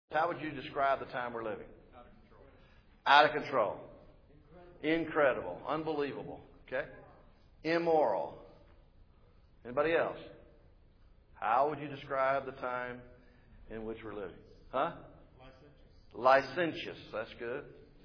How would you describe the time we're living? Out of control. Incredible. Unbelievable. Okay? Immoral. Anybody else? How would you describe the time in which we're living? Huh? Licentious. That's good.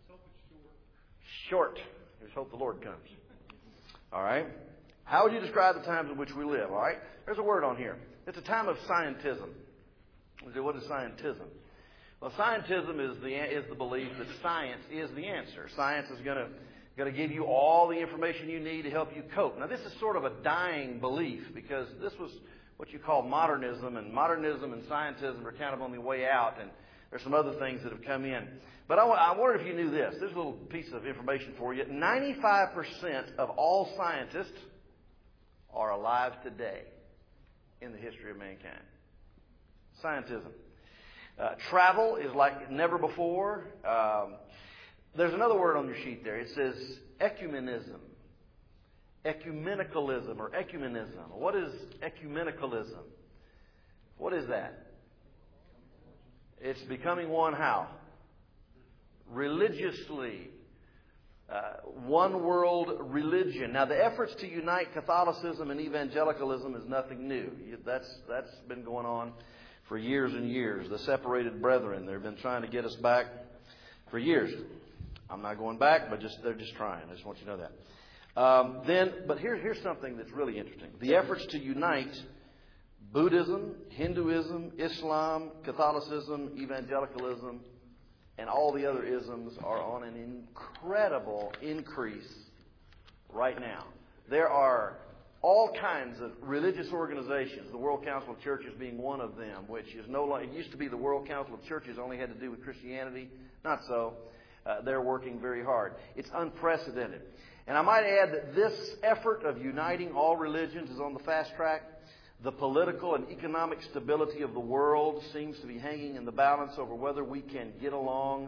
Short. Let's hope the Lord comes. All right. How would you describe the times in which we live? All right. There's a word on here. It's a time of scientism. What is scientism? Well, scientism is the belief that science is the answer. Science is going to give you all the information you need to help you cope. Now, this is sort of a dying belief because this was what you call modernism, and modernism and scientism are kind of on the way out, and there's some other things that have come in. But I wonder if you knew this. There's a little piece of information for you. 95% of all scientists are alive today in the history of mankind. Scientism. Travel is like never before. There's another word on your sheet there. It says ecumenism. Ecumenicalism or ecumenism. What is ecumenicalism? What is that? It's becoming one how? Religiously. One world religion. Now, the efforts to unite Catholicism and evangelicalism is nothing new. That's been going on for years and years. The separated brethren, they've been trying to get us back for years. I'm not going back, but they're just trying. I just want you to know that. But here's something that's really interesting. The efforts to unite Buddhism, Hinduism, Islam, Catholicism, evangelicalism, and all the other isms are on an incredible increase right now. There are all kinds of religious organizations, the World Council of Churches being one of them, which is no longer, it used to be the World Council of Churches only had to do with Christianity. Not so. They're working very hard. It's unprecedented. And I might add that this effort of uniting all religions is on the fast track. The political and economic stability of the world seems to be hanging in the balance over whether we can get along,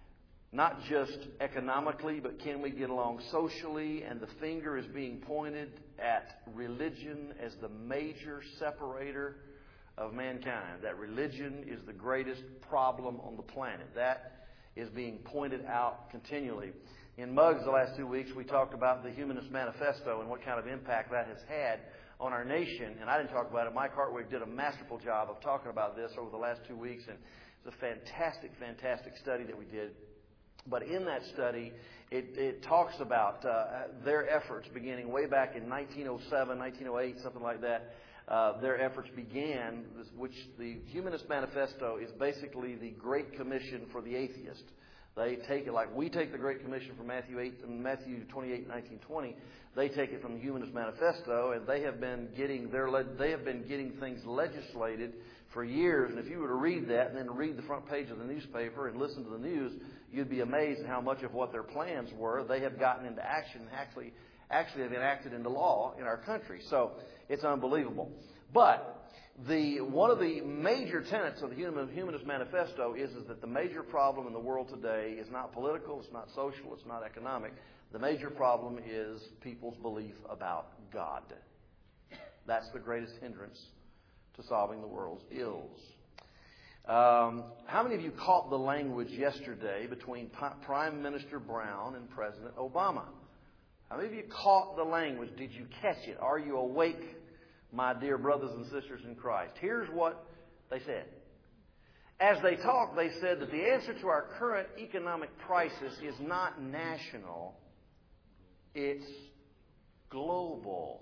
not just economically, but can we get along socially? And the finger is being pointed at religion as the major separator of mankind. That religion is the greatest problem on the planet. That is being pointed out continually. In Muggs the last 2 weeks, we talked about the Humanist Manifesto and what kind of impact that has had on our nation. And I didn't talk about it. Mike Hartwig did a masterful job of talking about this over the last 2 weeks. And it's a fantastic, fantastic study that we did. But in that study, it talks about their efforts beginning way back in 1907, 1908, something like that. Their efforts began, which the Humanist Manifesto is basically the Great Commission for the atheist. They take it like we take the Great Commission from Matthew 28, 19, 20. They take it from the Humanist Manifesto, and they have been getting things legislated for years. And if you were to read that and then read the front page of the newspaper and listen to the news, you'd be amazed at how much of what their plans were they have gotten into action and actually have enacted into law in our country. So it's unbelievable. But one of the major tenets of the Humanist Manifesto is that the major problem in the world today is not political, it's not social, it's not economic. The major problem is people's belief about God. That's the greatest hindrance to solving the world's ills. How many of you caught the language yesterday between Prime Minister Brown and President Obama? How many of you caught the language? Did you catch it? Are you awake, my dear brothers and sisters in Christ? Here's what they said. As they talked, they said that the answer to our current economic crisis is not national, it's global.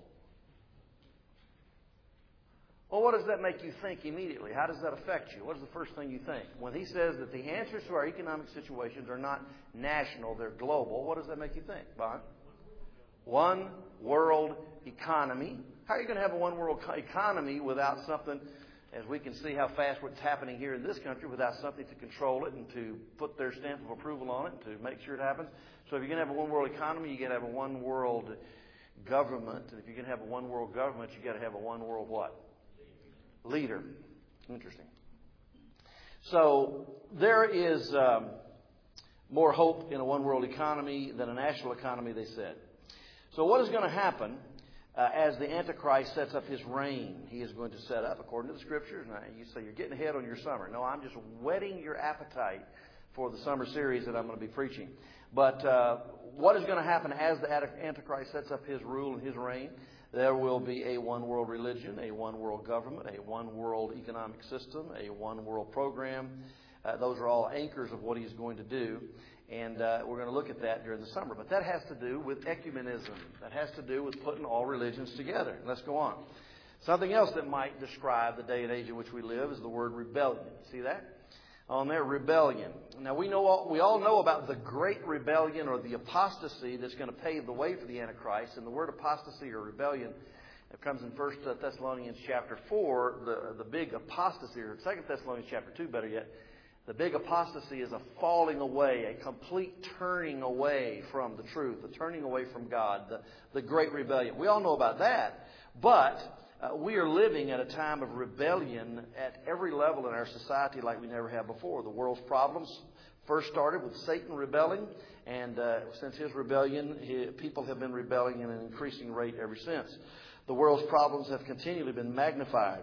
Well, what does that make you think immediately? How does that affect you? What is the first thing you think? When he says that the answers to our economic situations are not national, they're global, what does that make you think, Bond? One world economy. How are you going to have a one world economy without something, as we can see how fast what's happening here in this country, without something to control it and to put their stamp of approval on it and to make sure it happens? So if you're going to have a one world economy, you're going to have a one world government. And if you're going to have a one world government, you've got to have a one world what? Leader. Interesting. So there is more hope in a one world economy than a national economy, they said. So what is going to happen as the Antichrist sets up his reign. He is going to set up, according to the Scriptures. Now, you say, you're getting ahead on your summer. No, I'm just whetting your appetite for the summer series that I'm going to be preaching. But what is going to happen as the Antichrist sets up his rule and his reign? There will be a one-world religion, a one-world government, a one-world economic system, a one-world program. Those are all anchors of what he's going to do. And we're going to look at that during the summer. But that has to do with ecumenism. That has to do with putting all religions together. Let's go on. Something else that might describe the day and age in which we live is the word rebellion. See that? On there, rebellion. Now, we all know about the great rebellion or the apostasy that's going to pave the way for the Antichrist. And the word apostasy or rebellion, it comes in 1 Thessalonians chapter 4, the big apostasy, or 2 Thessalonians chapter 2, better yet. The big apostasy is a falling away, a complete turning away from the truth, a turning away from God, the great rebellion. We all know about that, but we are living at a time of rebellion at every level in our society like we never have before. The world's problems first started with Satan rebelling, and since his rebellion, people have been rebelling at an increasing rate ever since. The world's problems have continually been magnified.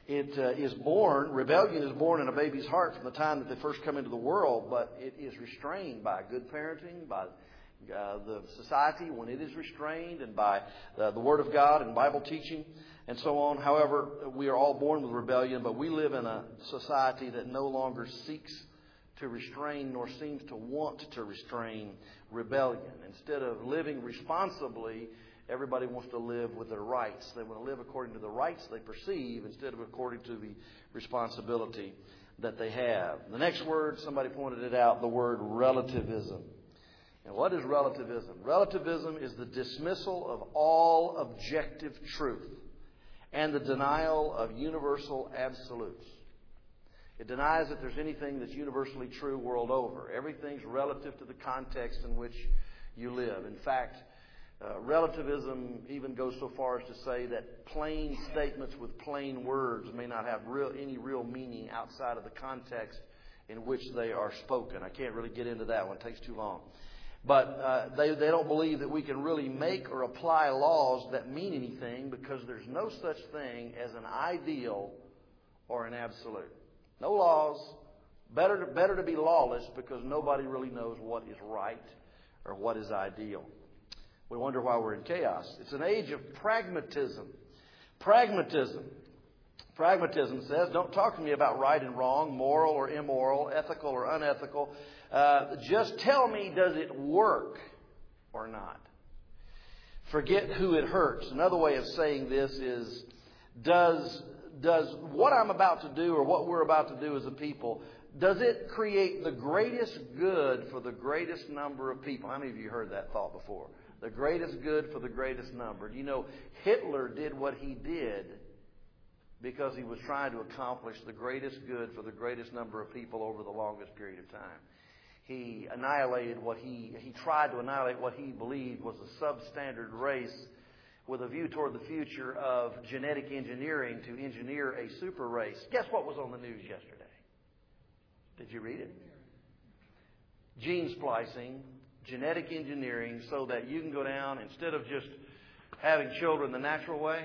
Rebellion is born in a baby's heart from the time that they first come into the world, but it is restrained by good parenting, by the society when it is restrained, and by the Word of God and Bible teaching and so on. However, we are all born with rebellion, but we live in a society that no longer seeks to restrain nor seems to want to restrain rebellion. Instead of living responsibly, everybody wants to live with their rights. They want to live according to the rights they perceive instead of according to the responsibility that they have. The next word, somebody pointed it out, the word relativism. And what is relativism? Relativism is the dismissal of all objective truth and the denial of universal absolutes. It denies that there's anything that's universally true world over. Everything's relative to the context in which you live. In fact, relativism even goes so far as to say that plain statements with plain words may not have any real meaning outside of the context in which they are spoken. I can't really get into that one. It takes too long. But they don't believe that we can really make or apply laws that mean anything because there's no such thing as an ideal or an absolute. No laws. Better to be lawless because nobody really knows what is right or what is ideal. We wonder why we're in chaos. It's an age of pragmatism. Pragmatism says, don't talk to me about right and wrong, moral or immoral, ethical or unethical. Just tell me, does it work or not? Forget who it hurts. Another way of saying this is, does what I'm about to do or what we're about to do as a people, does it create the greatest good for the greatest number of people? How many of you heard that thought before? The greatest good for the greatest number. You know, Hitler did what he did because he was trying to accomplish the greatest good for the greatest number of people over the longest period of time. He tried to annihilate what he believed was a substandard race with a view toward the future of genetic engineering to engineer a super race. Guess what was on the news yesterday? Did you read it? Gene splicing, genetic engineering, so that you can go down, instead of just having children the natural way,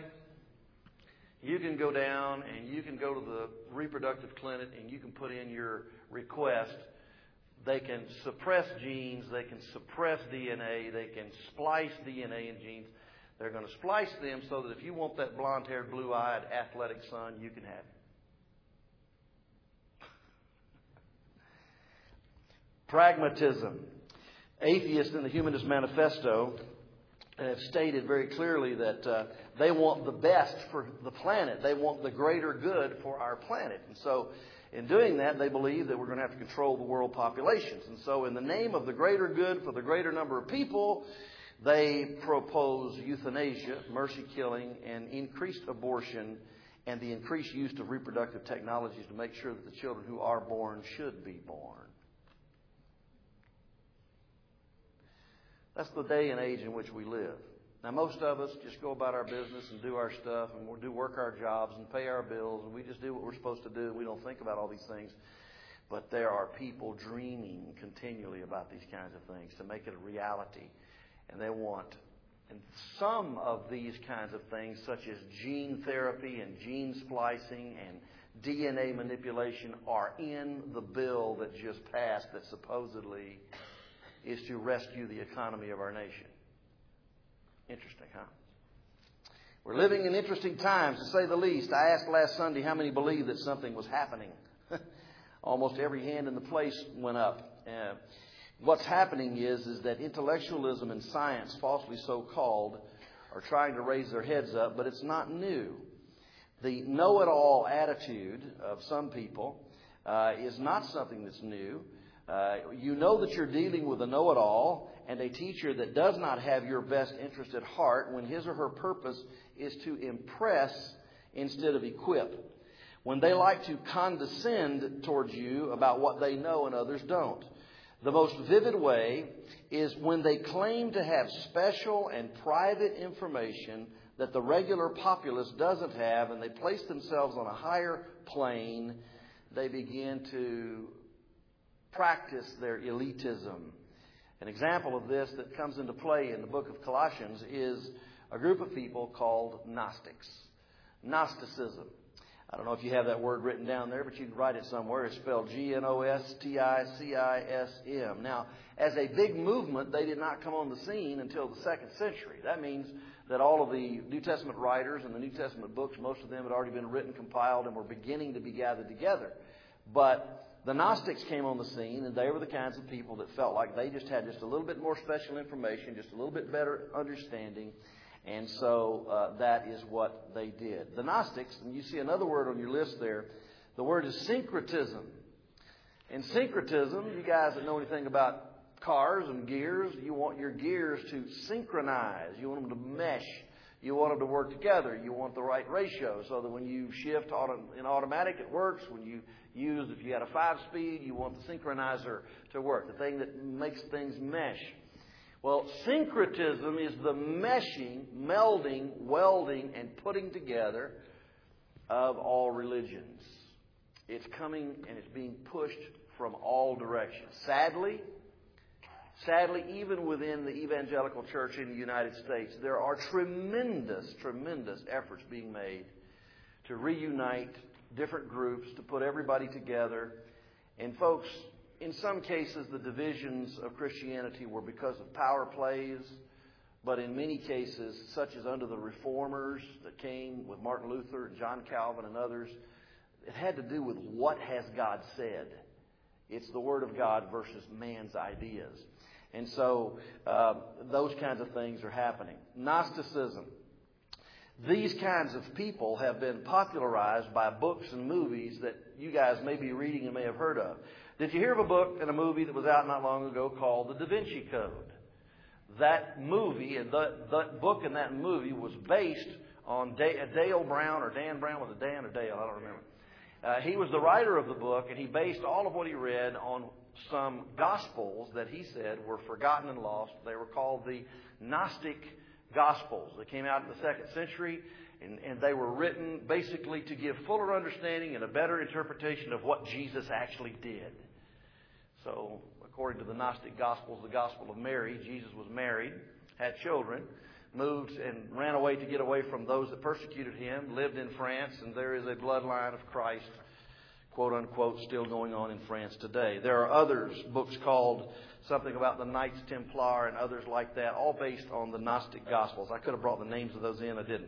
you can go down and you can go to the reproductive clinic and you can put in your request. They can suppress genes, they can suppress DNA, they can splice DNA in genes. They're going to splice them so that if you want that blonde-haired, blue-eyed, athletic son, you can have it. Pragmatism. Atheists in the Humanist Manifesto have stated very clearly that they want the best for the planet. They want the greater good for our planet. And so in doing that, they believe that we're going to have to control the world populations. And so in the name of the greater good for the greater number of people, they propose euthanasia, mercy killing, and increased abortion, and the increased use of reproductive technologies to make sure that the children who are born should be born. That's the day and age in which we live. Now, most of us just go about our business and do our stuff, and we'll work our jobs and pay our bills, and we just do what we're supposed to do. We don't think about all these things. But there are people dreaming continually about these kinds of things to make it a reality. And they want And some of these kinds of things, such as gene therapy and gene splicing and DNA manipulation, are in the bill that just passed that supposedly is to rescue the economy of our nation. Interesting, huh? We're living in interesting times, to say the least. I asked last Sunday how many believed that something was happening. Almost every hand in the place went up. What's happening is that intellectualism and science, falsely so called, are trying to raise their heads up, but it's not new. The know-it-all attitude of some people is not something that's new. You know that you're dealing with a know-it-all and a teacher that does not have your best interest at heart when his or her purpose is to impress instead of equip. When they like to condescend towards you about what they know and others don't. The most vivid way is when they claim to have special and private information that the regular populace doesn't have, and they place themselves on a higher plane. They begin to practice their elitism. An example of this that comes into play in the book of Colossians is a group of people called Gnostics. Gnosticism. I don't know if you have that word written down there, but you can write it somewhere. It's spelled Gnosticism. Now, as a big movement, they did not come on the scene until the 2nd century. That means that all of the New Testament writers and the New Testament books, most of them had already been written, compiled, and were beginning to be gathered together. But the Gnostics came on the scene, and they were the kinds of people that felt like they just had just a little bit more special information, just a little bit better understanding. And so that is what they did. The Gnostics, and you see another word on your list there, the word is syncretism. And syncretism, you guys that know anything about cars and gears, you want your gears to synchronize. You want them to mesh. You want them to work together. You want the right ratio so that when you shift in automatic, it works. When you if you had a 5-speed, you want the synchronizer to work, the thing that makes things mesh. Well, syncretism is the meshing, melding, welding, and putting together of all religions. It's coming and it's being pushed from all directions. Sadly, even within the evangelical church in the United States, there are tremendous efforts being made to reunite different groups, to put everybody together. And folks, in some cases, the divisions of Christianity were because of power plays, but in many cases, such as under the Reformers that came with Martin Luther and John Calvin and others, it had to do with what has God said. It's the Word of God versus man's ideas. And so those kinds of things are happening. Gnosticism. These kinds of people have been popularized by books and movies that you guys may be reading and may have heard of. Did you hear of a book and a movie that was out not long ago called The Da Vinci Code? That movie, and that book and that movie was based on Dale Brown, or Dan Brown. Was it Dan or Dale? I don't remember. He was the writer of the book, and he based all of what he read on some Gospels that he said were forgotten and lost. They were called the Gnostic Gospels. They came out in the 2nd century, and they were written basically to give fuller understanding and a better interpretation of what Jesus actually did. So, according to the Gnostic Gospels, the Gospel of Mary, Jesus was married, had children, moved and ran away to get away from those that persecuted him, lived in France, and there is a bloodline of Christ, quote unquote, still going on in France today. There are others, books called something about the Knights Templar and others like that, all based on the Gnostic Gospels. I could have brought the names of those in, I didn't.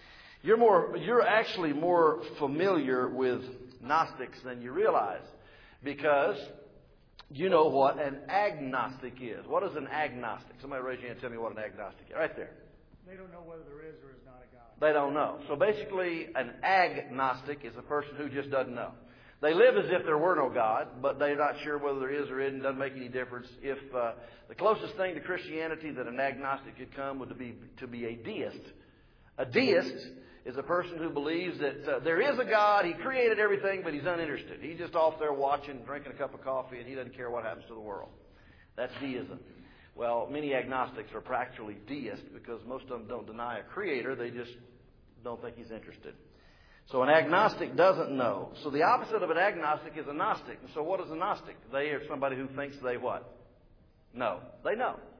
You're actually more familiar with Gnostics than you realize, because you know what an agnostic is. What is an agnostic? Somebody raise your hand and tell me what an agnostic is. Right there. They don't know whether there is or is not a God. They don't know. So basically, an agnostic is a person who just doesn't know. They live as if there were no God, but they're not sure whether there is or isn't. Doesn't make any difference. If the closest thing to Christianity that an agnostic could come would be to be a deist. A deist is a person who believes that there is a God, He created everything, but He's uninterested. He's just off there watching, drinking a cup of coffee, and He doesn't care what happens to the world. That's deism. Well, many agnostics are practically deists because most of them don't deny a creator. They just don't think He's interested. So an agnostic doesn't know. So the opposite of an agnostic is a Gnostic. And so what is a Gnostic? They are somebody who thinks they what? Know. They know.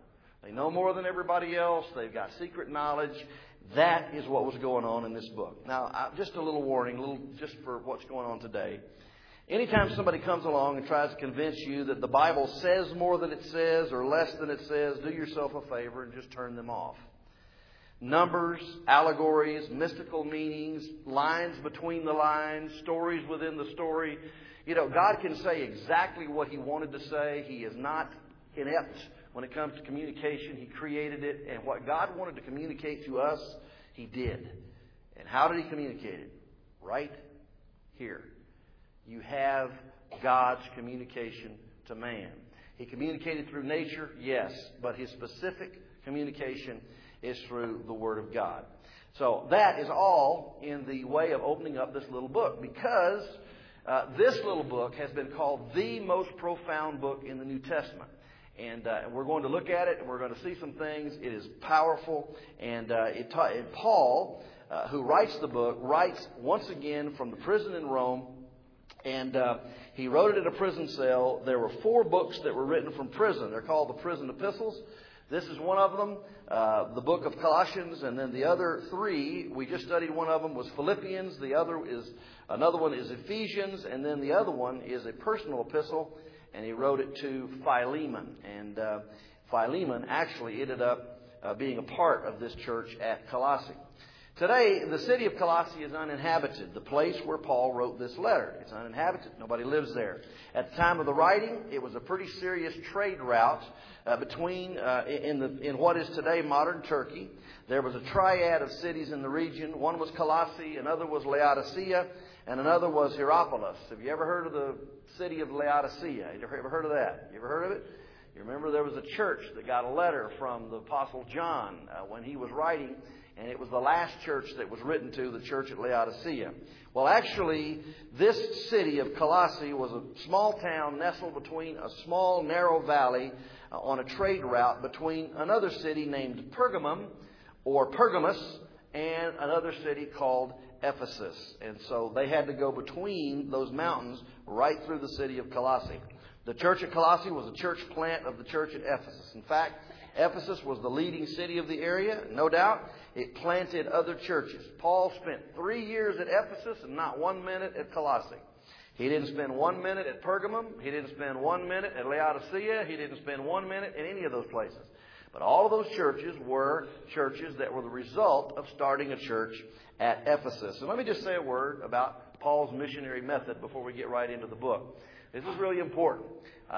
They know more than everybody else. They've got secret knowledge. That is what was going on in this book. Now, just a little warning, just for what's going on today. Anytime somebody comes along and tries to convince you that the Bible says more than it says or less than it says, do yourself a favor and just turn them off. Numbers, allegories, mystical meanings, lines between the lines, stories within the story. God can say exactly what He wanted to say. He is not inept when it comes to communication. He created it. And what God wanted to communicate to us, He did. And how did He communicate it? Right here. You have God's communication to man. He communicated through nature, yes, but His specific communication is through the Word of God. So that is all in the way of opening up this little book, because this little book has been called the most profound book in the New Testament. And we're going to look at it, and we're going to see some things. It is powerful. And Paul, who writes the book, writes once again from the prison in Rome. And he wrote it in a prison cell. There were 4 books that were written from prison. They're called the prison epistles. This is one of them, the book of Colossians, and then the other 3, we just studied one of them, was Philippians. Another one is Ephesians, and then the other one is a personal epistle, and he wrote it to Philemon. And Philemon actually ended up being a part of this church at Colossae. Today, the city of Colossae is uninhabited, the place where Paul wrote this letter. It's uninhabited. Nobody lives there. At the time of the writing, it was a pretty serious trade route in what is today modern Turkey. There was a triad of cities in the region. One was Colossae, another was Laodicea, and another was Hierapolis. Have you ever heard of the city of Laodicea? You ever heard of that? You ever heard of it? You remember there was a church that got a letter from the Apostle John when he was writing, and it was the last church that was written to, the church at Laodicea. Well, actually, this city of Colossae was a small town nestled between a small, narrow valley on a trade route between another city named Pergamum, or Pergamus, and another city called Ephesus. And so they had to go between those mountains right through the city of Colossae. The church at Colossae was a church plant of the church at Ephesus. In fact, Ephesus was the leading city of the area, no doubt. It planted other churches. Paul spent 3 years at Ephesus and not 1 minute at Colossae. He didn't spend 1 minute at Pergamum. He didn't spend 1 minute at Laodicea. He didn't spend 1 minute in any of those places. But all of those churches were churches that were the result of starting a church at Ephesus. And let me just say a word about Paul's missionary method before we get right into the book. This is really important.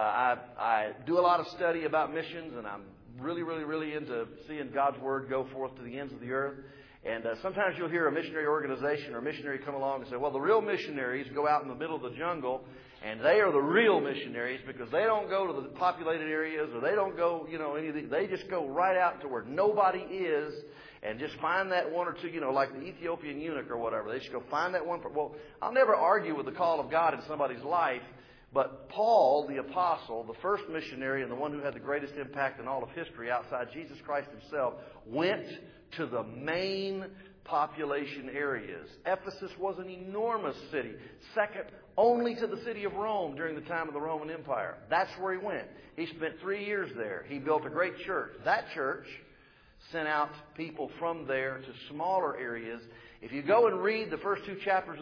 I do a lot of study about missions, and I'm really, really, really into seeing God's Word go forth to the ends of the earth. And sometimes you'll hear a missionary organization or a missionary come along and say, well, the real missionaries go out in the middle of the jungle, and they are the real missionaries because they don't go to the populated areas, or they don't go, any of these. They just go right out to where nobody is and just find that one or two, like the Ethiopian eunuch or whatever. They just go find that one. Well, I'll never argue with the call of God in somebody's life. But Paul, the apostle, the first missionary and the one who had the greatest impact in all of history outside Jesus Christ himself, went to the main population areas. Ephesus was an enormous city, second only to the city of Rome during the time of the Roman Empire. That's where he went. He spent 3 years there. He built a great church. That church sent out people from there to smaller areas. If you go and read the first 3 chapters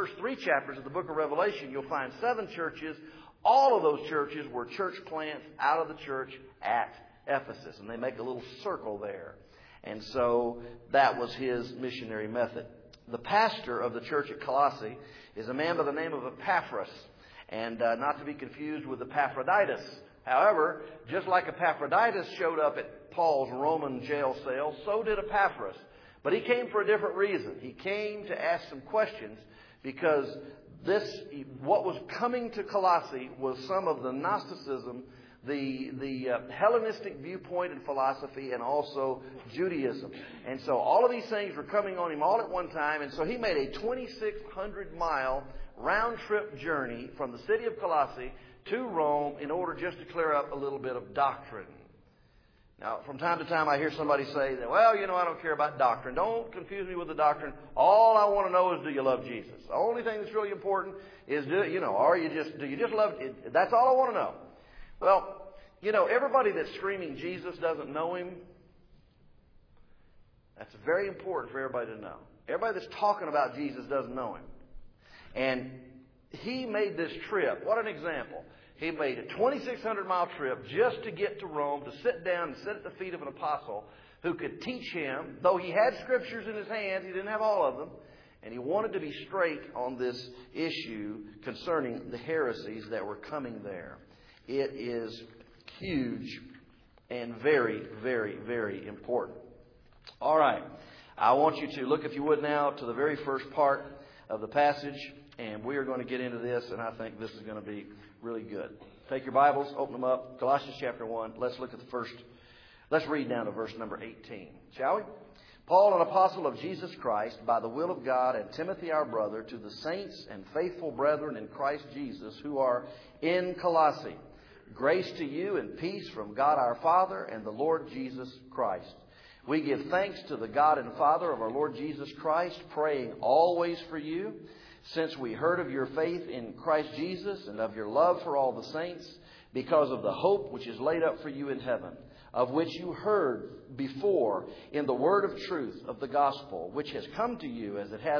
of the book of Revelation, you'll find 7 churches. All of those churches were church plants out of the church at Ephesus. And they make a little circle there. And so that was his missionary method. The pastor of the church at Colossae is a man by the name of Epaphras. And not to be confused with Epaphroditus. However, just like Epaphroditus showed up at Paul's Roman jail cell, so did Epaphras. But he came for a different reason. He came to ask some questions because what was coming to Colossae was some of the Gnosticism, the Hellenistic viewpoint and philosophy, and also Judaism. And so all of these things were coming on him all at one time. And so he made a 2,600-mile round-trip journey from the city of Colossae to Rome in order just to clear up a little bit of doctrine. Now, from time to time, I hear somebody say that, well, I don't care about doctrine. Don't confuse me with the doctrine. All I want to know is, do you love Jesus? The only thing that's really important is, do you just love? That's all I want to know. Well, You know, everybody that's screaming Jesus doesn't know Him. That's very important for everybody to know. Everybody that's talking about Jesus doesn't know Him. And He made this trip. What an example. He made a 2,600-mile trip just to get to Rome, to sit down and sit at the feet of an apostle who could teach him. Though he had scriptures in his hands, he didn't have all of them. And he wanted to be straight on this issue concerning the heresies that were coming there. It is huge and very, very, very important. All right. I want you to look, if you would now, to the very first part of the passage. And we are going to get into this, and I think this is going to be really good. Take your Bibles, open them up. Colossians chapter 1. Let's look at the first. Let's read down to verse number 18. Shall we? Paul, an apostle of Jesus Christ, by the will of God, and Timothy our brother, to the saints and faithful brethren in Christ Jesus who are in Colossae. Grace to you and peace from God our Father and the Lord Jesus Christ. We give thanks to the God and Father of our Lord Jesus Christ, praying always for you, since we heard of your faith in Christ Jesus and of your love for all the saints, because of the hope which is laid up for you in heaven, of which you heard before in the word of truth of the gospel, which has come to you as it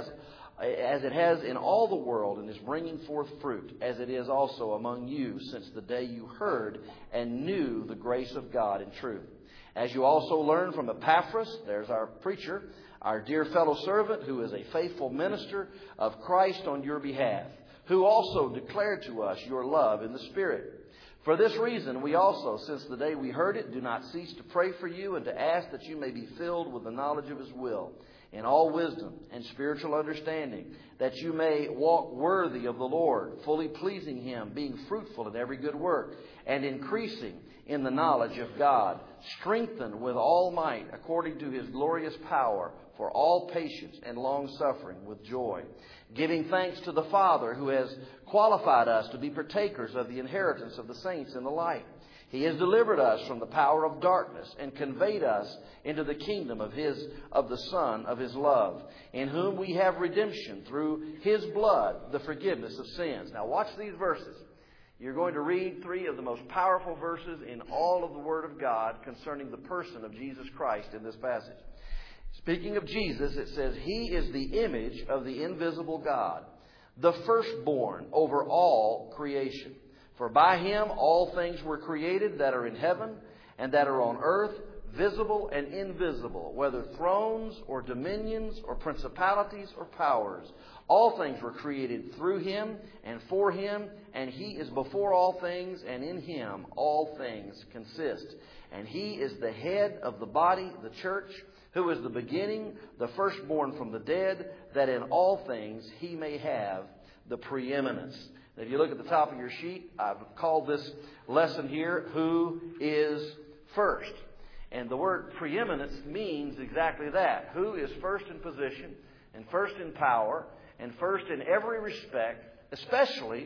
has in all the world, and is bringing forth fruit, as it is also among you since the day you heard and knew the grace of God in truth. As you also learned from Epaphras, there's our preacher, our dear fellow servant, who is a faithful minister of Christ on your behalf, who also declared to us your love in the Spirit. For this reason, we also, since the day we heard it, do not cease to pray for you and to ask that you may be filled with the knowledge of His will, in all wisdom and spiritual understanding, that you may walk worthy of the Lord, fully pleasing Him, being fruitful in every good work, and increasing in the knowledge of God, strengthened with all might according to His glorious power, for all patience and long-suffering with joy, giving thanks to the Father who has qualified us to be partakers of the inheritance of the saints in the light. He has delivered us from the power of darkness and conveyed us into the kingdom of the Son of His love, in whom we have redemption through His blood, the forgiveness of sins. Now watch these verses. You're going to read three of the most powerful verses in all of the Word of God concerning the person of Jesus Christ in this passage. Speaking of Jesus, it says, He is the image of the invisible God, the firstborn over all creation. For by Him all things were created that are in heaven and that are on earth, visible and invisible, whether thrones or dominions or principalities or powers. All things were created through Him and for Him, and He is before all things, and in Him all things consist. And He is the head of the body, the church, who is the beginning, the firstborn from the dead, that in all things He may have the preeminence. Now, if you look at the top of your sheet, I've called this lesson here, Who is First? And the word preeminence means exactly that. Who is first in position, and first in power, and first in every respect, especially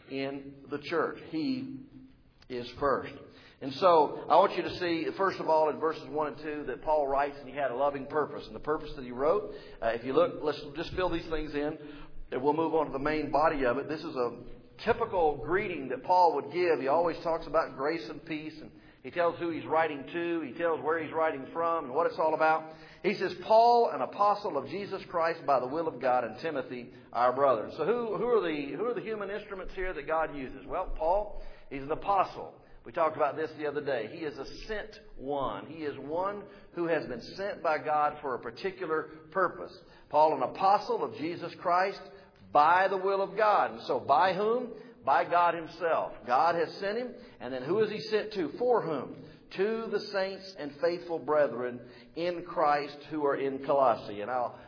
in the church. He is first. And so I want you to see, first of all, in verses 1 and 2, that Paul writes, and he had a loving purpose. And the purpose that he wrote, if you look, let's just fill these things in, and we'll move on to the main body of it. This is a typical greeting that Paul would give. He always talks about grace and peace, and he tells who he's writing to, he tells where he's writing from, and what it's all about. He says, Paul, an apostle of Jesus Christ by the will of God, and Timothy, our brother. So who are the human instruments here that God uses? Well, Paul, he's an apostle. We talked about this the other day. He is a sent one. He is one who has been sent by God for a particular purpose. Paul, an apostle of Jesus Christ by the will of God. And so by whom? By God Himself. God has sent him. And then who is He sent to? For whom? To the saints and faithful brethren in Christ who are in Colossae. And I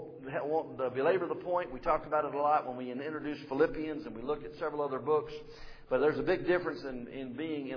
won't belabor the point. We talked about it a lot when we introduced Philippians, and we looked at several other books. But there's a big difference in being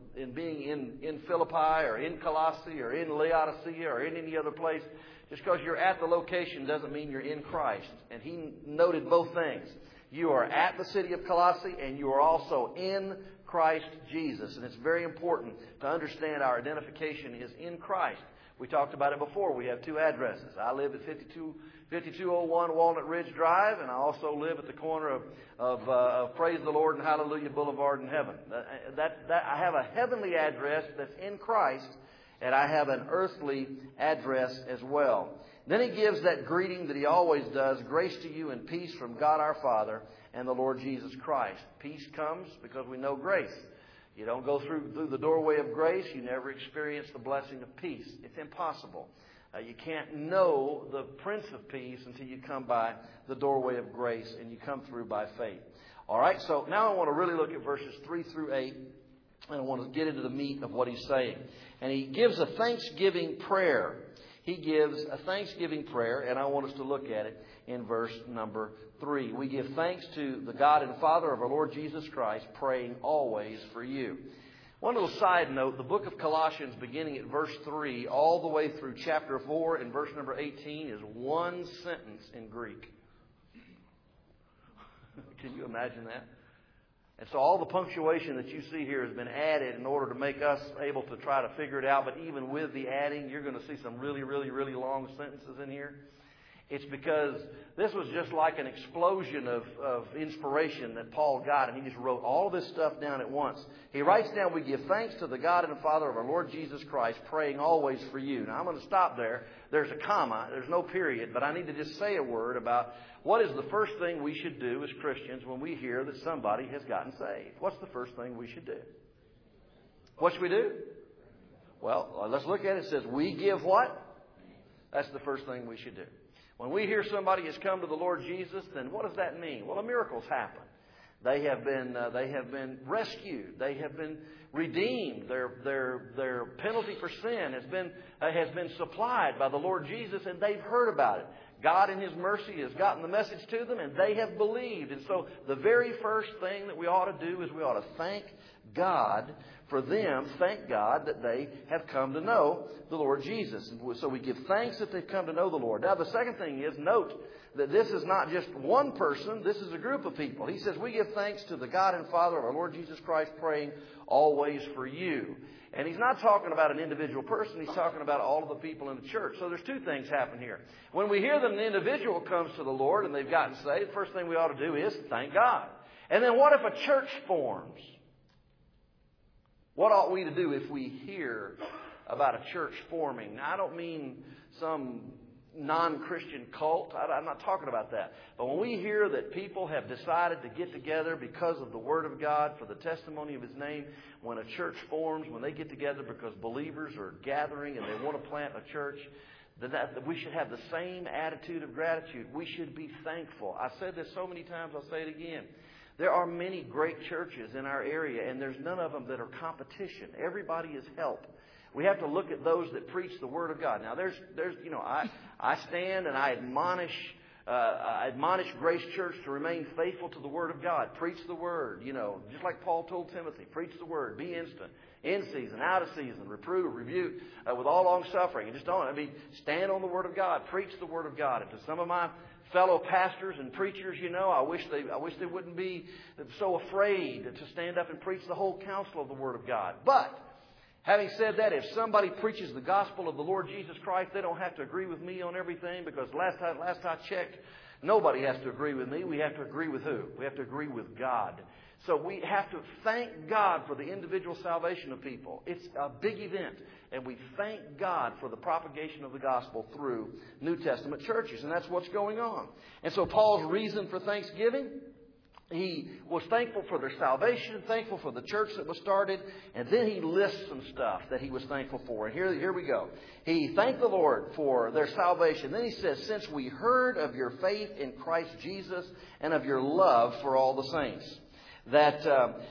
in Philippi or in Colossae or in Laodicea or in any other place. Just because you're at the location doesn't mean you're in Christ. And he noted both things. You are at the city of Colossae, and you are also in Christ Jesus. And it's very important to understand our identification is in Christ. We talked about it before. We have two addresses. I live at 5201 Walnut Ridge Drive, and I also live at the corner of Praise the Lord and Hallelujah Boulevard in heaven. I have a heavenly address that's in Christ, and I have an earthly address as well. Then he gives that greeting that he always does, grace to you and peace from God our Father and the Lord Jesus Christ. Peace comes because we know grace. You don't go through the doorway of grace, you never experience the blessing of peace. It's impossible. You can't know the Prince of Peace until you come by the doorway of grace and you come through by faith. All right, so now I want to really look at verses 3 through 8, and I want to get into the meat of what he's saying. And he gives a thanksgiving prayer. He gives a thanksgiving prayer, and I want us to look at it in verse number 3. We give thanks to the God and Father of our Lord Jesus Christ, praying always for you. One little side note, the book of Colossians, beginning at verse 3, all the way through chapter 4 and verse number 18, is one sentence in Greek. Can you imagine that? And so all the punctuation that you see here has been added in order to make us able to try to figure it out. But even with the adding, you're going to see some really, really, really long sentences in here. It's because this was just like an explosion of inspiration that Paul got, and he just wrote all this stuff down at once. He writes down, we give thanks to the God and Father of our Lord Jesus Christ, praying always for you. Now, I'm going to stop there. There's a comma. There's no period. But I need to just say a word about what is the first thing we should do as Christians when we hear that somebody has gotten saved. What's the first thing we should do? What should we do? Well, let's look at it. It says, we give what? That's the first thing we should do. When we hear somebody has come to the Lord Jesus, then what does that mean? Well, a miracle's happened. They have been rescued. They have been redeemed. Their penalty for sin has been supplied by the Lord Jesus, and they've heard about it. God in His mercy has gotten the message to them, and they have believed. And so the very first thing that we ought to do is we ought to thank God for them. Thank God that they have come to know the Lord Jesus. And so we give thanks that they've come to know the Lord. Now the second thing is, note that this is not just one person. This is a group of people. He says, we give thanks to the God and Father of our Lord Jesus Christ, praying always for you. And he's not talking about an individual person. He's talking about all of the people in the church. So there's two things happen here. When we hear that an individual comes to the Lord and they've gotten saved, the first thing we ought to do is thank God. And then what if a church forms? What ought we to do if we hear about a church forming? Now, I don't mean some non-Christian cult. I'm not talking about that. But when we hear that people have decided to get together because of the Word of God, for the testimony of His name, when a church forms, when they get together because believers are gathering and they want to plant a church, that we should have the same attitude of gratitude. We should be thankful. I've said this so many times, I'll say it again. There are many great churches in our area, and there's none of them that are competition. Everybody is help. We have to look at those that preach the Word of God. Now, I stand and I admonish Grace Church to remain faithful to the Word of God. Preach the Word, just like Paul told Timothy. Preach the Word. Be instant. In season, out of season. Reprove, rebuke, with all long suffering. And stand on the Word of God. Preach the Word of God. And to some of my fellow pastors and preachers, I wish they wouldn't be so afraid to stand up and preach the whole counsel of the Word of God. But having said that, if somebody preaches the gospel of the Lord Jesus Christ, they don't have to agree with me on everything, because last I checked, nobody has to agree with me. We have to agree with who? We have to agree with God. So we have to thank God for the individual salvation of people. It's a big event. And we thank God for the propagation of the gospel through New Testament churches. And that's what's going on. And so Paul's reason for thanksgiving, he was thankful for their salvation, thankful for the church that was started, and then he lists some stuff that he was thankful for. And here we go. He thanked the Lord for their salvation. Then he says, since we heard of your faith in Christ Jesus and of your love for all the saints. That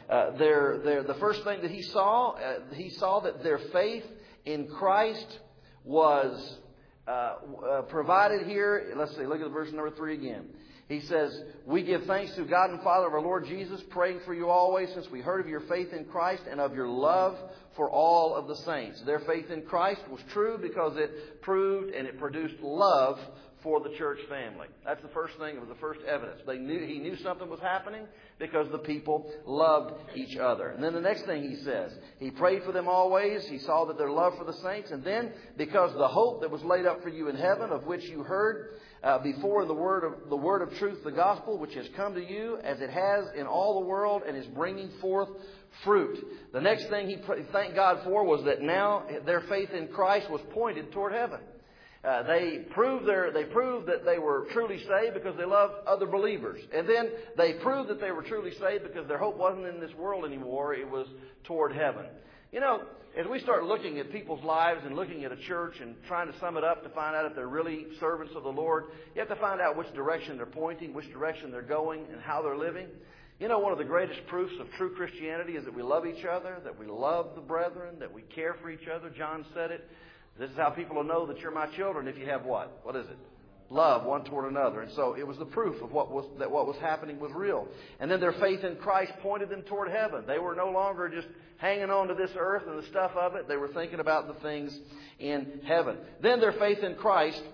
the first thing that he saw that their faith in Christ was provided here. Let's see, look at verse number 3 again. He says, we give thanks to God and Father of our Lord Jesus, praying for you always, since we heard of your faith in Christ and of your love for all of the saints. Their faith in Christ was true because it proved and it produced love for the church family. That's the first thing. It was the first evidence. He knew something was happening because the people loved each other. And then the next thing he says, he prayed for them always. He saw that their love for the saints. And then, because the hope that was laid up for you in heaven, of which you heard before in the word of truth, the gospel, which has come to you as it has in all the world and is bringing forth fruit. The next thing he thanked God for was that now their faith in Christ was pointed toward heaven. They proved that they were truly saved because they loved other believers. And then they proved that they were truly saved because their hope wasn't in this world anymore. It was toward heaven. You know, as we start looking at people's lives and looking at a church and trying to sum it up to find out if they're really servants of the Lord, you have to find out which direction they're pointing, which direction they're going, and how they're living. You know, one of the greatest proofs of true Christianity is that we love each other, that we love the brethren, that we care for each other. John said it. This is how people will know that you're my children if you have what? What is it? Love one toward another. And so it was the proof of what was happening was real. And then their faith in Christ pointed them toward heaven. They were no longer just hanging on to this earth and the stuff of it. They were thinking about the things in heaven. Then their faith in Christ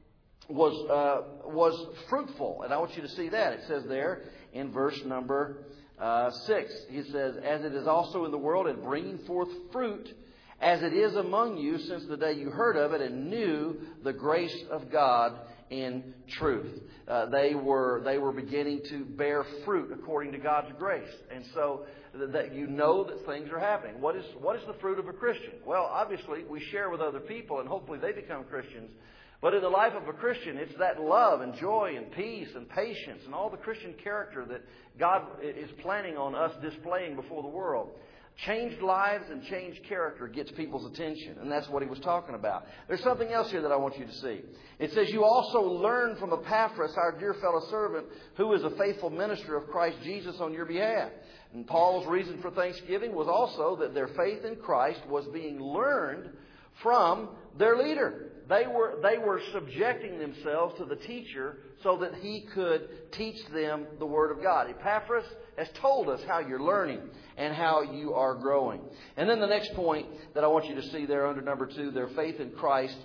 was fruitful. And I want you to see that. It says there in verse number 6. He says, as it is also in the world, and bringing forth fruit, as it is among you since the day you heard of it and knew the grace of God in truth. They were beginning to bear fruit according to God's grace. And so that you know that things are happening. What is the fruit of a Christian? Well, obviously, we share with other people and hopefully they become Christians. But in the life of a Christian, it's that love and joy and peace and patience and all the Christian character that God is planning on us displaying before the world. Changed lives and changed character gets people's attention. And that's what he was talking about. There's something else here that I want you to see. It says, you also learn from Epaphras, our dear fellow servant, who is a faithful minister of Christ Jesus on your behalf. And Paul's reason for thanksgiving was also that their faith in Christ was being learned from their leader. They were subjecting themselves to the teacher so that he could teach them the Word of God. Epaphras has told us how you're learning and how you are growing. And then the next point that I want you to see there under number 2, their faith in Christ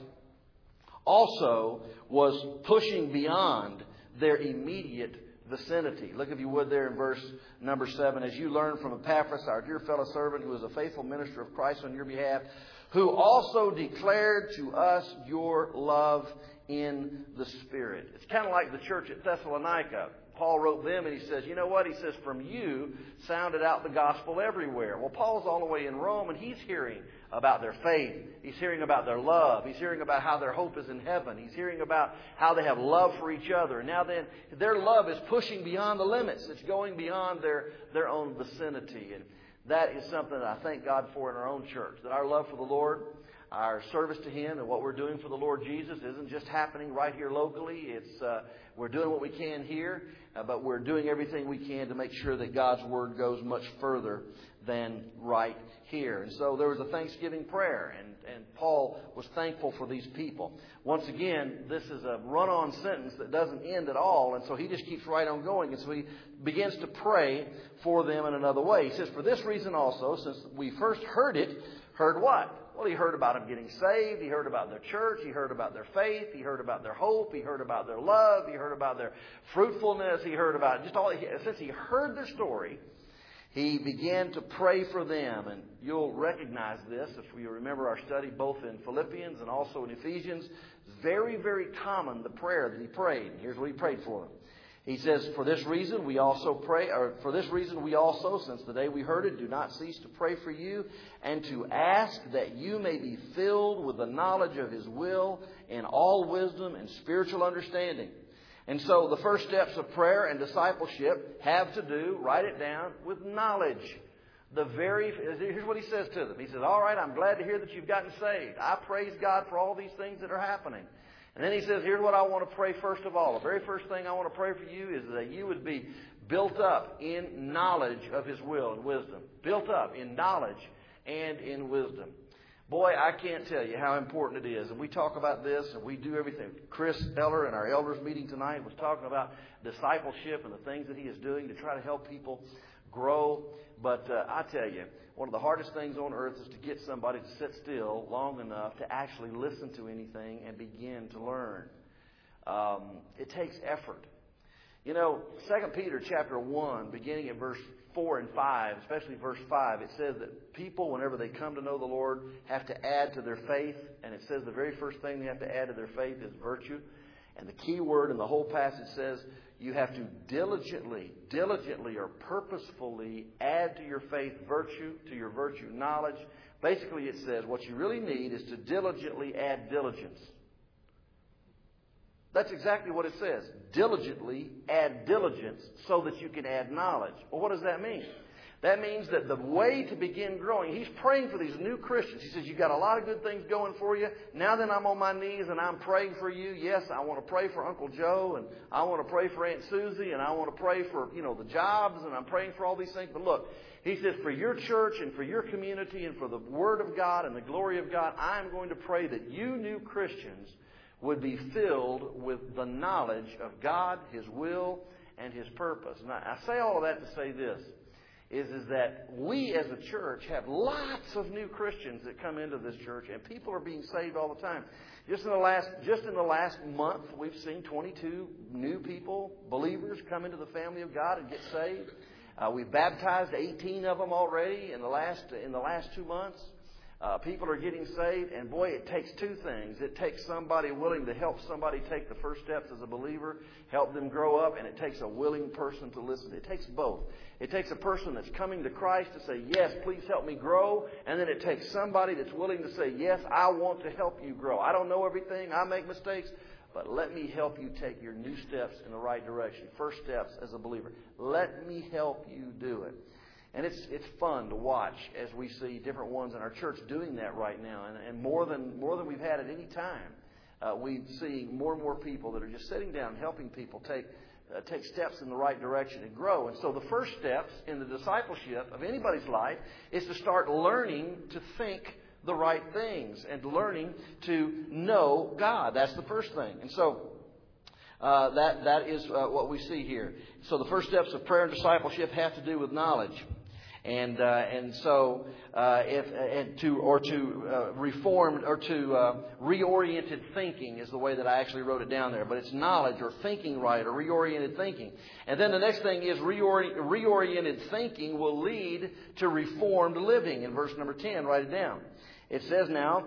also was pushing beyond their immediate vicinity. Look, if you would, there in verse number 7. As you learn from Epaphras, our dear fellow servant, who is a faithful minister of Christ on your behalf, who also declared to us your love in the Spirit. It's kind of like the church at Thessalonica. Paul wrote them and he says, you know what? He says, from you sounded out the gospel everywhere. Well, Paul's all the way in Rome and he's hearing about their faith. He's hearing about their love. He's hearing about how their hope is in heaven. He's hearing about how they have love for each other. And now then, their love is pushing beyond the limits. It's going beyond their own vicinity. And that is something that I thank God for in our own church. That our love for the Lord, our service to Him, and what we're doing for the Lord Jesus isn't just happening right here locally. We're doing what we can here, but we're doing everything we can to make sure that God's Word goes much further than right here. And so there was a Thanksgiving prayer, and Paul was thankful for these people. Once again, this is a run-on sentence that doesn't end at all, and so he just keeps right on going. And so he begins to pray for them in another way. He says, for this reason also, since we first heard it, heard what? Well, he heard about them getting saved. He heard about their church. He heard about their faith. He heard about their hope. He heard about their love. He heard about their fruitfulness. He heard about just all. Since he heard their story, he began to pray for them. And you'll recognize this if you remember our study both in Philippians and also in Ephesians. It's very, very common, the prayer that he prayed. Here's what he prayed for them. He says, for this reason we also, since the day we heard it, do not cease to pray for you and to ask that you may be filled with the knowledge of His will in all wisdom and spiritual understanding. And so the first steps of prayer and discipleship have to do, write it down, with knowledge. Here's what he says to them. He says, all right, I'm glad to hear that you've gotten saved. I praise God for all these things that are happening. And then he says, here's what I want to pray first of all. The very first thing I want to pray for you is that you would be built up in knowledge of His will and wisdom. Built up in knowledge and in wisdom. Boy, I can't tell you how important it is. And we talk about this and we do everything. Chris Eller in our elders meeting tonight was talking about discipleship and the things that he is doing to try to help people grow. But I tell you, one of the hardest things on earth is to get somebody to sit still long enough to actually listen to anything and begin to learn. It takes effort. You know, 2 Peter chapter 1, beginning at verse 4 and 5, especially verse 5, it says that people, whenever they come to know the Lord, have to add to their faith. And it says the very first thing they have to add to their faith is virtue. And the key word in the whole passage says you have to diligently or purposefully add to your faith virtue, to your virtue knowledge. Basically, it says what you really need is to diligently add diligence. That's exactly what it says. Diligently add diligence so that you can add knowledge. Well, what does that mean? That means that the way to begin growing, he's praying for these new Christians. He says, you've got a lot of good things going for you. Now then I'm on my knees and I'm praying for you. Yes, I want to pray for Uncle Joe, and I want to pray for Aunt Susie, and I want to pray for, the jobs, and I'm praying for all these things. But look, he says, for your church and for your community and for the Word of God and the glory of God, I'm going to pray that you new Christians would be filled with the knowledge of God, His will, and His purpose. And I say all of that to say this, is that we as a church have lots of new Christians that come into this church, and people are being saved all the time. Just in the last month, we've seen 22 new people, believers, come into the family of God and get saved. We've baptized 18 of them already in the last 2 months. People are getting saved, and boy, it takes two things. It takes somebody willing to help somebody take the first steps as a believer, help them grow up, and it takes a willing person to listen. It takes both. It takes a person that's coming to Christ to say, yes, please help me grow, and then it takes somebody that's willing to say, yes, I want to help you grow. I don't know everything. I make mistakes, but let me help you take your new steps in the right direction. First steps as a believer. Let me help you do it. And it's fun to watch as we see different ones in our church doing that right now. And more than we've had at any time, we see more and more people that are just sitting down helping people take steps in the right direction and grow. And so the first steps in the discipleship of anybody's life is to start learning to think the right things and learning to know God. That's the first thing. And so that is what we see here. So the first steps of prayer and discipleship have to do with knowledge. Reoriented thinking is the way that I actually wrote it down there. But it's knowledge or thinking right or reoriented thinking. And then the next thing is reoriented thinking will lead to reformed living. In verse number 10, write it down. It says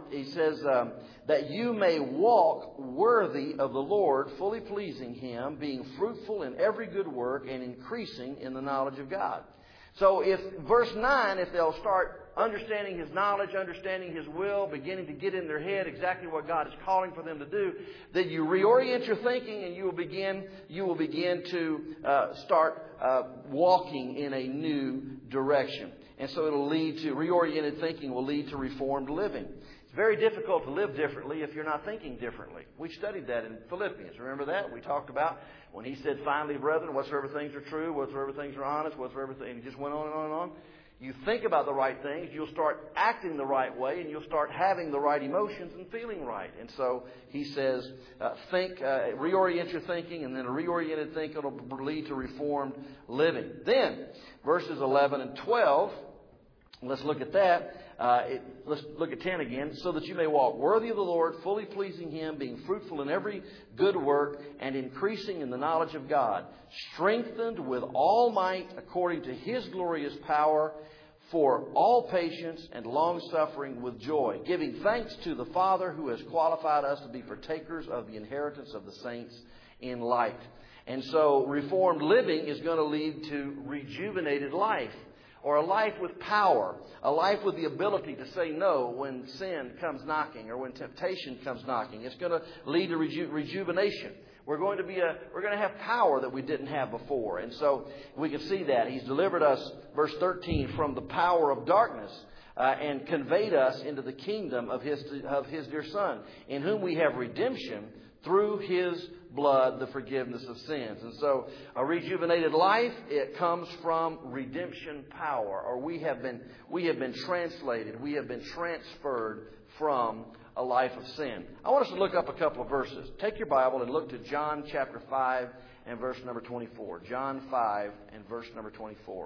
that you may walk worthy of the Lord, fully pleasing Him, being fruitful in every good work and increasing in the knowledge of God. So if verse 9, if they'll start understanding His knowledge, understanding His will, beginning to get in their head exactly what God is calling for them to do, then you reorient your thinking and you will begin to start walking in a new direction. And so it'll lead to, reoriented thinking will lead to reformed living. It's very difficult to live differently if you're not thinking differently. We studied that in Philippians. Remember that? We talked about when he said, finally, brethren, whatsoever things are true, whatsoever things are honest, whatsoever things, and he just went on and on and on. You think about the right things, you'll start acting the right way, and you'll start having the right emotions and feeling right. And so he says, reorient your thinking, and then a reoriented thinking will lead to reformed living. Then, verses 11 and 12, let's look at that. Let's look at 10 again. So that you may walk worthy of the Lord, fully pleasing Him, being fruitful in every good work, and increasing in the knowledge of God, strengthened with all might according to His glorious power, for all patience and long-suffering with joy, giving thanks to the Father who has qualified us to be partakers of the inheritance of the saints in light. And so reformed living is going to lead to rejuvenated life, or a life with power, a life with the ability to say no when sin comes knocking or when temptation comes knocking. It's going to lead to rejuvenation. We're going to have power that we didn't have before. And so we can see that. He's delivered us, verse 13, from the power of darkness and conveyed us into the kingdom of His dear Son, in whom we have redemption through His blood, the forgiveness of sins. And so a rejuvenated life, it comes from redemption power, or we have been translated, we have been transferred from a life of sin. I want us to look up a couple of verses. Take your Bible and look to John chapter 5 and verse number 24. John 5 and verse number 24.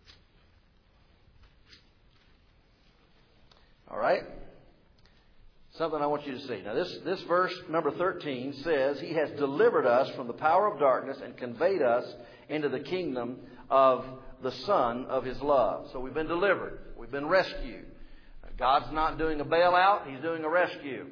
All right? Something I want you to see. Now, this verse, number 13, says, He has delivered us from the power of darkness and conveyed us into the kingdom of the Son of His love. So we've been delivered. We've been rescued. God's not doing a bailout. He's doing a rescue.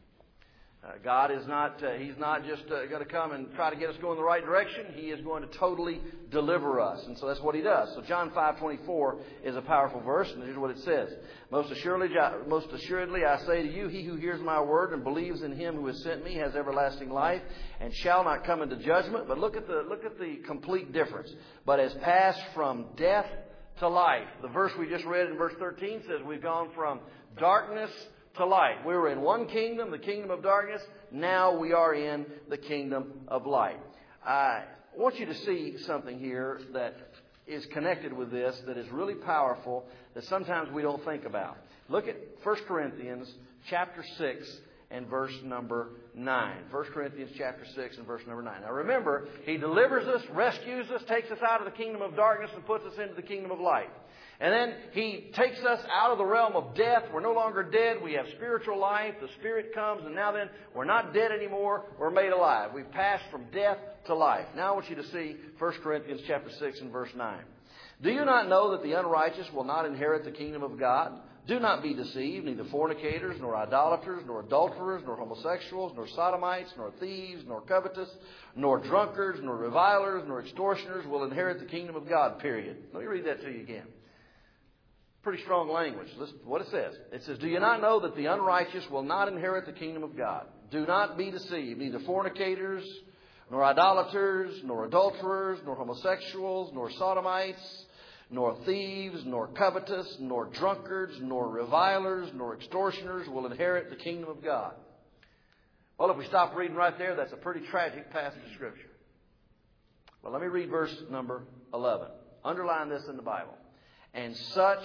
God is not, He's not just going to come and try to get us going in the right direction. He is going to totally deliver us. And so that's what He does. So John 5:24 is a powerful verse, and here's what it says. Most assuredly I say to you, he who hears my word and believes in Him who has sent me has everlasting life and shall not come into judgment. But look at the complete difference. But has passed from death to life. The verse we just read in verse 13 says we've gone from darkness to light. We were in one kingdom, the kingdom of darkness. Now we are in the kingdom of light. I want you to see something here that is connected with this, that is really powerful, that sometimes we don't think about. Look at 1 Corinthians chapter 6 and verse number 9. 1 Corinthians chapter 6 and verse number 9. Now remember, He delivers us, rescues us, takes us out of the kingdom of darkness and puts us into the kingdom of light. And then He takes us out of the realm of death. We're no longer dead. We have spiritual life. The Spirit comes, and now then, we're not dead anymore. We're made alive. We've passed from death to life. Now I want you to see 1 Corinthians chapter 6 and verse 9. Do you not know that the unrighteous will not inherit the kingdom of God? Do not be deceived. Neither fornicators, nor idolaters, nor adulterers, nor homosexuals, nor sodomites, nor thieves, nor covetous, nor drunkards, nor revilers, nor extortioners will inherit the kingdom of God, period. Let me read that to you again. Pretty strong language. Listen to what it says. It says, do you not know that the unrighteous will not inherit the kingdom of God? Do not be deceived. Neither fornicators, nor idolaters, nor adulterers, nor homosexuals, nor sodomites, nor thieves, nor covetous, nor drunkards, nor revilers, nor extortioners will inherit the kingdom of God. Well, if we stop reading right there, that's a pretty tragic passage of Scripture. Well, let me read verse number 11. Underline this in the Bible. And such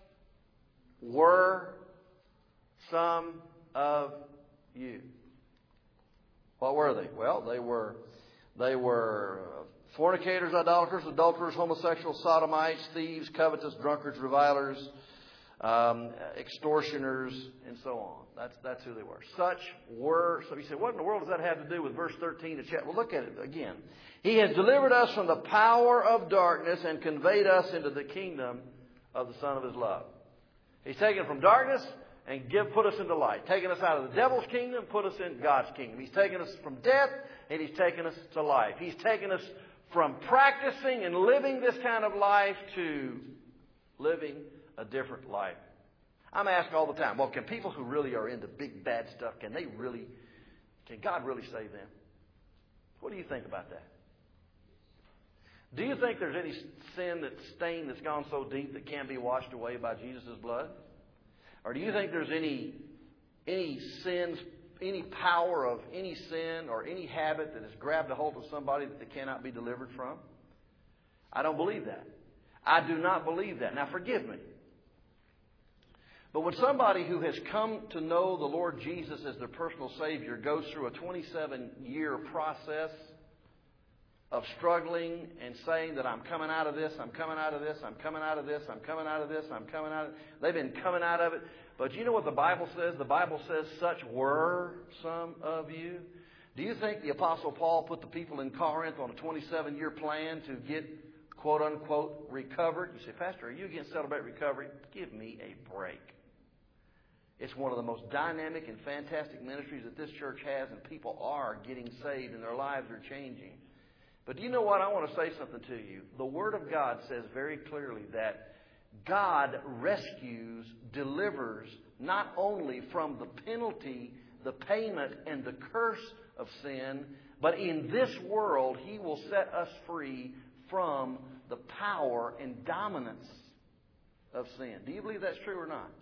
were some of you. What were they? Well, they were fornicators, idolaters, adulterers, homosexuals, sodomites, thieves, covetous, drunkards, revilers, extortioners, and so on. That's who they were. Such were. So you say, what in the world does that have to do with verse 13 of chapter? Well, look at it again. He has delivered us from the power of darkness and conveyed us into the kingdom of the Son of His love. He's taken from darkness and put us into light. Taken us out of the devil's kingdom, put us in God's kingdom. He's taken us from death and He's taken us to life. He's taken us from practicing and living this kind of life to living a different life. I'm asked all the time, well, can people who really are into big bad stuff, can God really save them? What do you think about that? Do you think there's any stain that's gone so deep that can't be washed away by Jesus' blood? Or do you think there's any sins, any power of any sin or any habit that has grabbed a hold of somebody that they cannot be delivered from? I don't believe that. I do not believe that. Now, forgive me. But when somebody who has come to know the Lord Jesus as their personal Savior goes through a 27-year process of struggling and saying that I'm coming out of this, I'm coming out of this, I'm coming out of this, I'm coming out of this, I'm coming out of it. They've been coming out of it. But you know what the Bible says? The Bible says, such were some of you. Do you think the Apostle Paul put the people in Corinth on a 27-year plan to get, quote unquote, recovered? You say, Pastor, are you against Celebrate Recovery? Give me a break. It's one of the most dynamic and fantastic ministries that this church has, and people are getting saved and their lives are changing. But do you know what? I want to say something to you. The Word of God says very clearly that God rescues, delivers, not only from the penalty, the payment, and the curse of sin, but in this world, He will set us free from the power and dominance of sin. Do you believe that's true or not?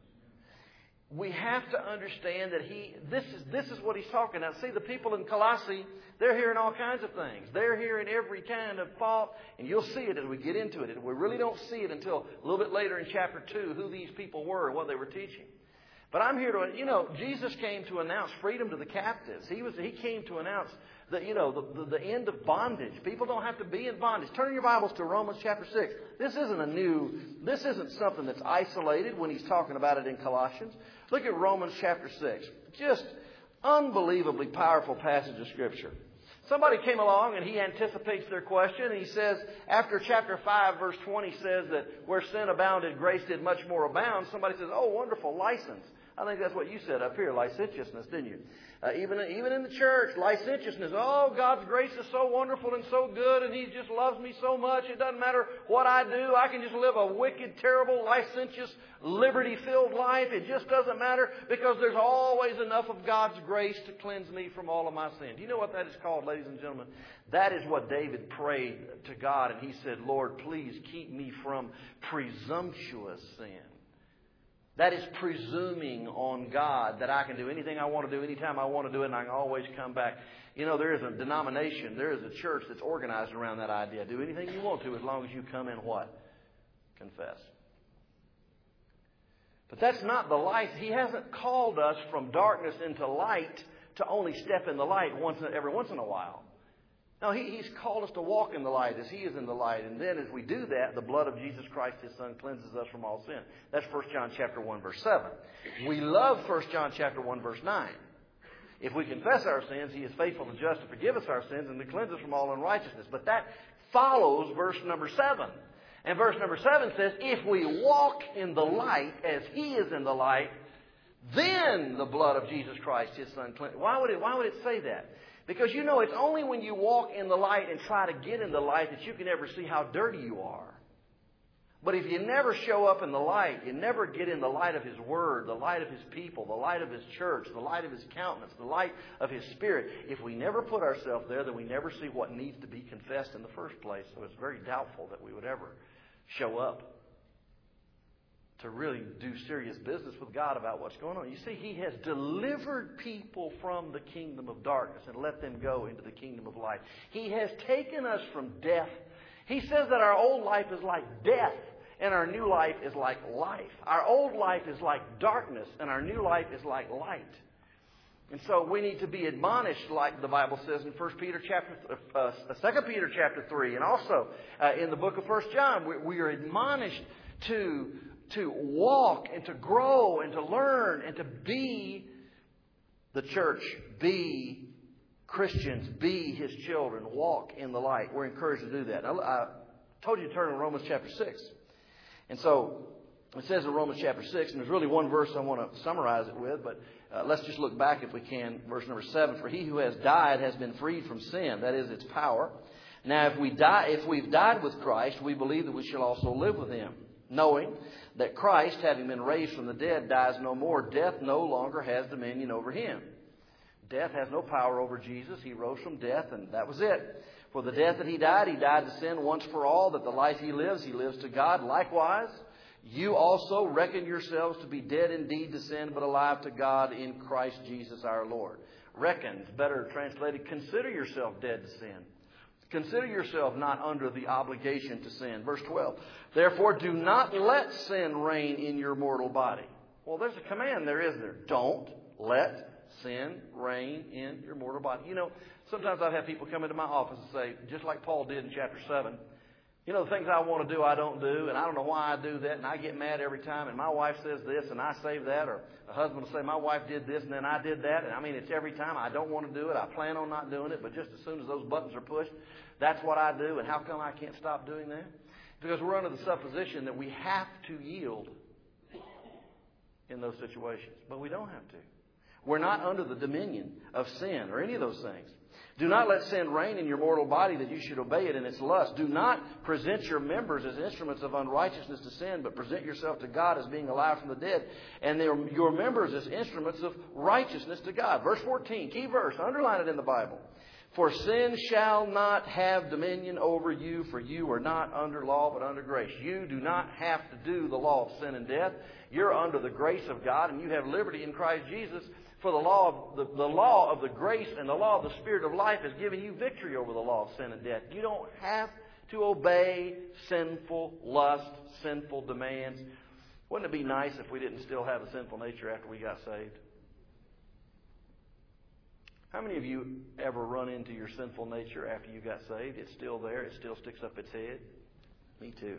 We have to understand that this is what He's talking about. See, the people in Colossae, they're hearing all kinds of things. They're hearing every kind of fault, and you'll see it as we get into it. We really don't see it until a little bit later in chapter 2, who these people were and what they were teaching. But I'm here to, Jesus came to announce freedom to the captives. He came to announce that, the end of bondage. People don't have to be in bondage. Turn your Bibles to Romans chapter 6. This isn't something that's isolated when he's talking about it in Colossians. Look at Romans chapter 6. Just unbelievably powerful passage of Scripture. Somebody came along and he anticipates their question. And he says, after chapter 5, verse 20 says that where sin abounded, grace did much more abound. Somebody says, oh, wonderful, license. I think that's what you said up here, licentiousness, didn't you? Even in the church, licentiousness. Oh, God's grace is so wonderful and so good, and He just loves me so much. It doesn't matter what I do. I can just live a wicked, terrible, licentious, liberty-filled life. It just doesn't matter because there's always enough of God's grace to cleanse me from all of my sin. Do you know what that is called, ladies and gentlemen? That is what David prayed to God, and he said, Lord, please keep me from presumptuous sin. That is presuming on God that I can do anything I want to do, anytime I want to do it, and I can always come back. There is a denomination, there is a church that's organized around that idea. Do anything you want to as long as you come in what? Confess. But that's not the light. He hasn't called us from darkness into light to only step in the light every once in a while. No, He's called us to walk in the light as He is in the light. And then as we do that, the blood of Jesus Christ, His Son, cleanses us from all sin. That's 1 John chapter 1, verse 7. We love 1 John chapter 1, verse 9. If we confess our sins, He is faithful and just to forgive us our sins and to cleanse us from all unrighteousness. But that follows verse number 7. And verse number 7 says, if we walk in the light as He is in the light, then the blood of Jesus Christ, His Son, cleanses. Why would it say that? Because it's only when you walk in the light and try to get in the light that you can ever see how dirty you are. But if you never show up in the light, you never get in the light of His Word, the light of His people, the light of His church, the light of His countenance, the light of His Spirit. If we never put ourselves there, then we never see what needs to be confessed in the first place. So it's very doubtful that we would ever show up to really do serious business with God about what's going on. You see, He has delivered people from the kingdom of darkness and let them go into the kingdom of light. He has taken us from death. He says that our old life is like death and our new life is like life. Our old life is like darkness and our new life is like light. And so we need to be admonished, like the Bible says in 2 Peter chapter 3, and also in the book of 1 John, we are admonished to walk and to grow and to learn and to be the church, be Christians, be His children, walk in the light. We're encouraged to do that. Now, I told you to turn to Romans chapter 6. And so it says in Romans chapter 6, and there's really one verse I want to summarize it with, but let's just look back if we can. Verse number 7, for he who has died has been freed from sin, that is its power. Now if we've died with Christ, we believe that we shall also live with Him, knowing that Christ, having been raised from the dead, dies no more. Death no longer has dominion over Him. Death has no power over Jesus. He rose from death, and that was it. For the death that He died to sin once for all, that the life He lives to God. Likewise, you also reckon yourselves to be dead indeed to sin, but alive to God in Christ Jesus our Lord. Reckon, better translated, consider yourself dead to sin. Consider yourself not under the obligation to sin. Verse 12. Therefore, do not let sin reign in your mortal body. Well, there's a command there, isn't there? Don't let sin reign in your mortal body. Sometimes I've had people come into my office and say, just like Paul did in chapter 7, the things I want to do, I don't do, and I don't know why I do that, and I get mad every time, and my wife says this, and I say that, or a husband will say, my wife did this, and then I did that, and it's every time. I don't want to do it. I plan on not doing it, but just as soon as those buttons are pushed, that's what I do, and how come I can't stop doing that? Because we're under the supposition that we have to yield in those situations, but we don't have to. We're not under the dominion of sin or any of those things. Do not let sin reign in your mortal body that you should obey it in its lust. Do not present your members as instruments of unrighteousness to sin, but present yourself to God as being alive from the dead, and your members as instruments of righteousness to God. Verse 14, key verse, underline it in the Bible. For sin shall not have dominion over you, for you are not under law but under grace. You do not have to do the law of sin and death. You're under the grace of God, and you have liberty in Christ Jesus. For the law of the grace and the law of the Spirit of life has given you victory over the law of sin and death. You don't have to obey sinful lust, sinful demands. Wouldn't it be nice if we didn't still have a sinful nature after we got saved? How many of you ever run into your sinful nature after you got saved? It's still there. It still sticks up its head. Me too.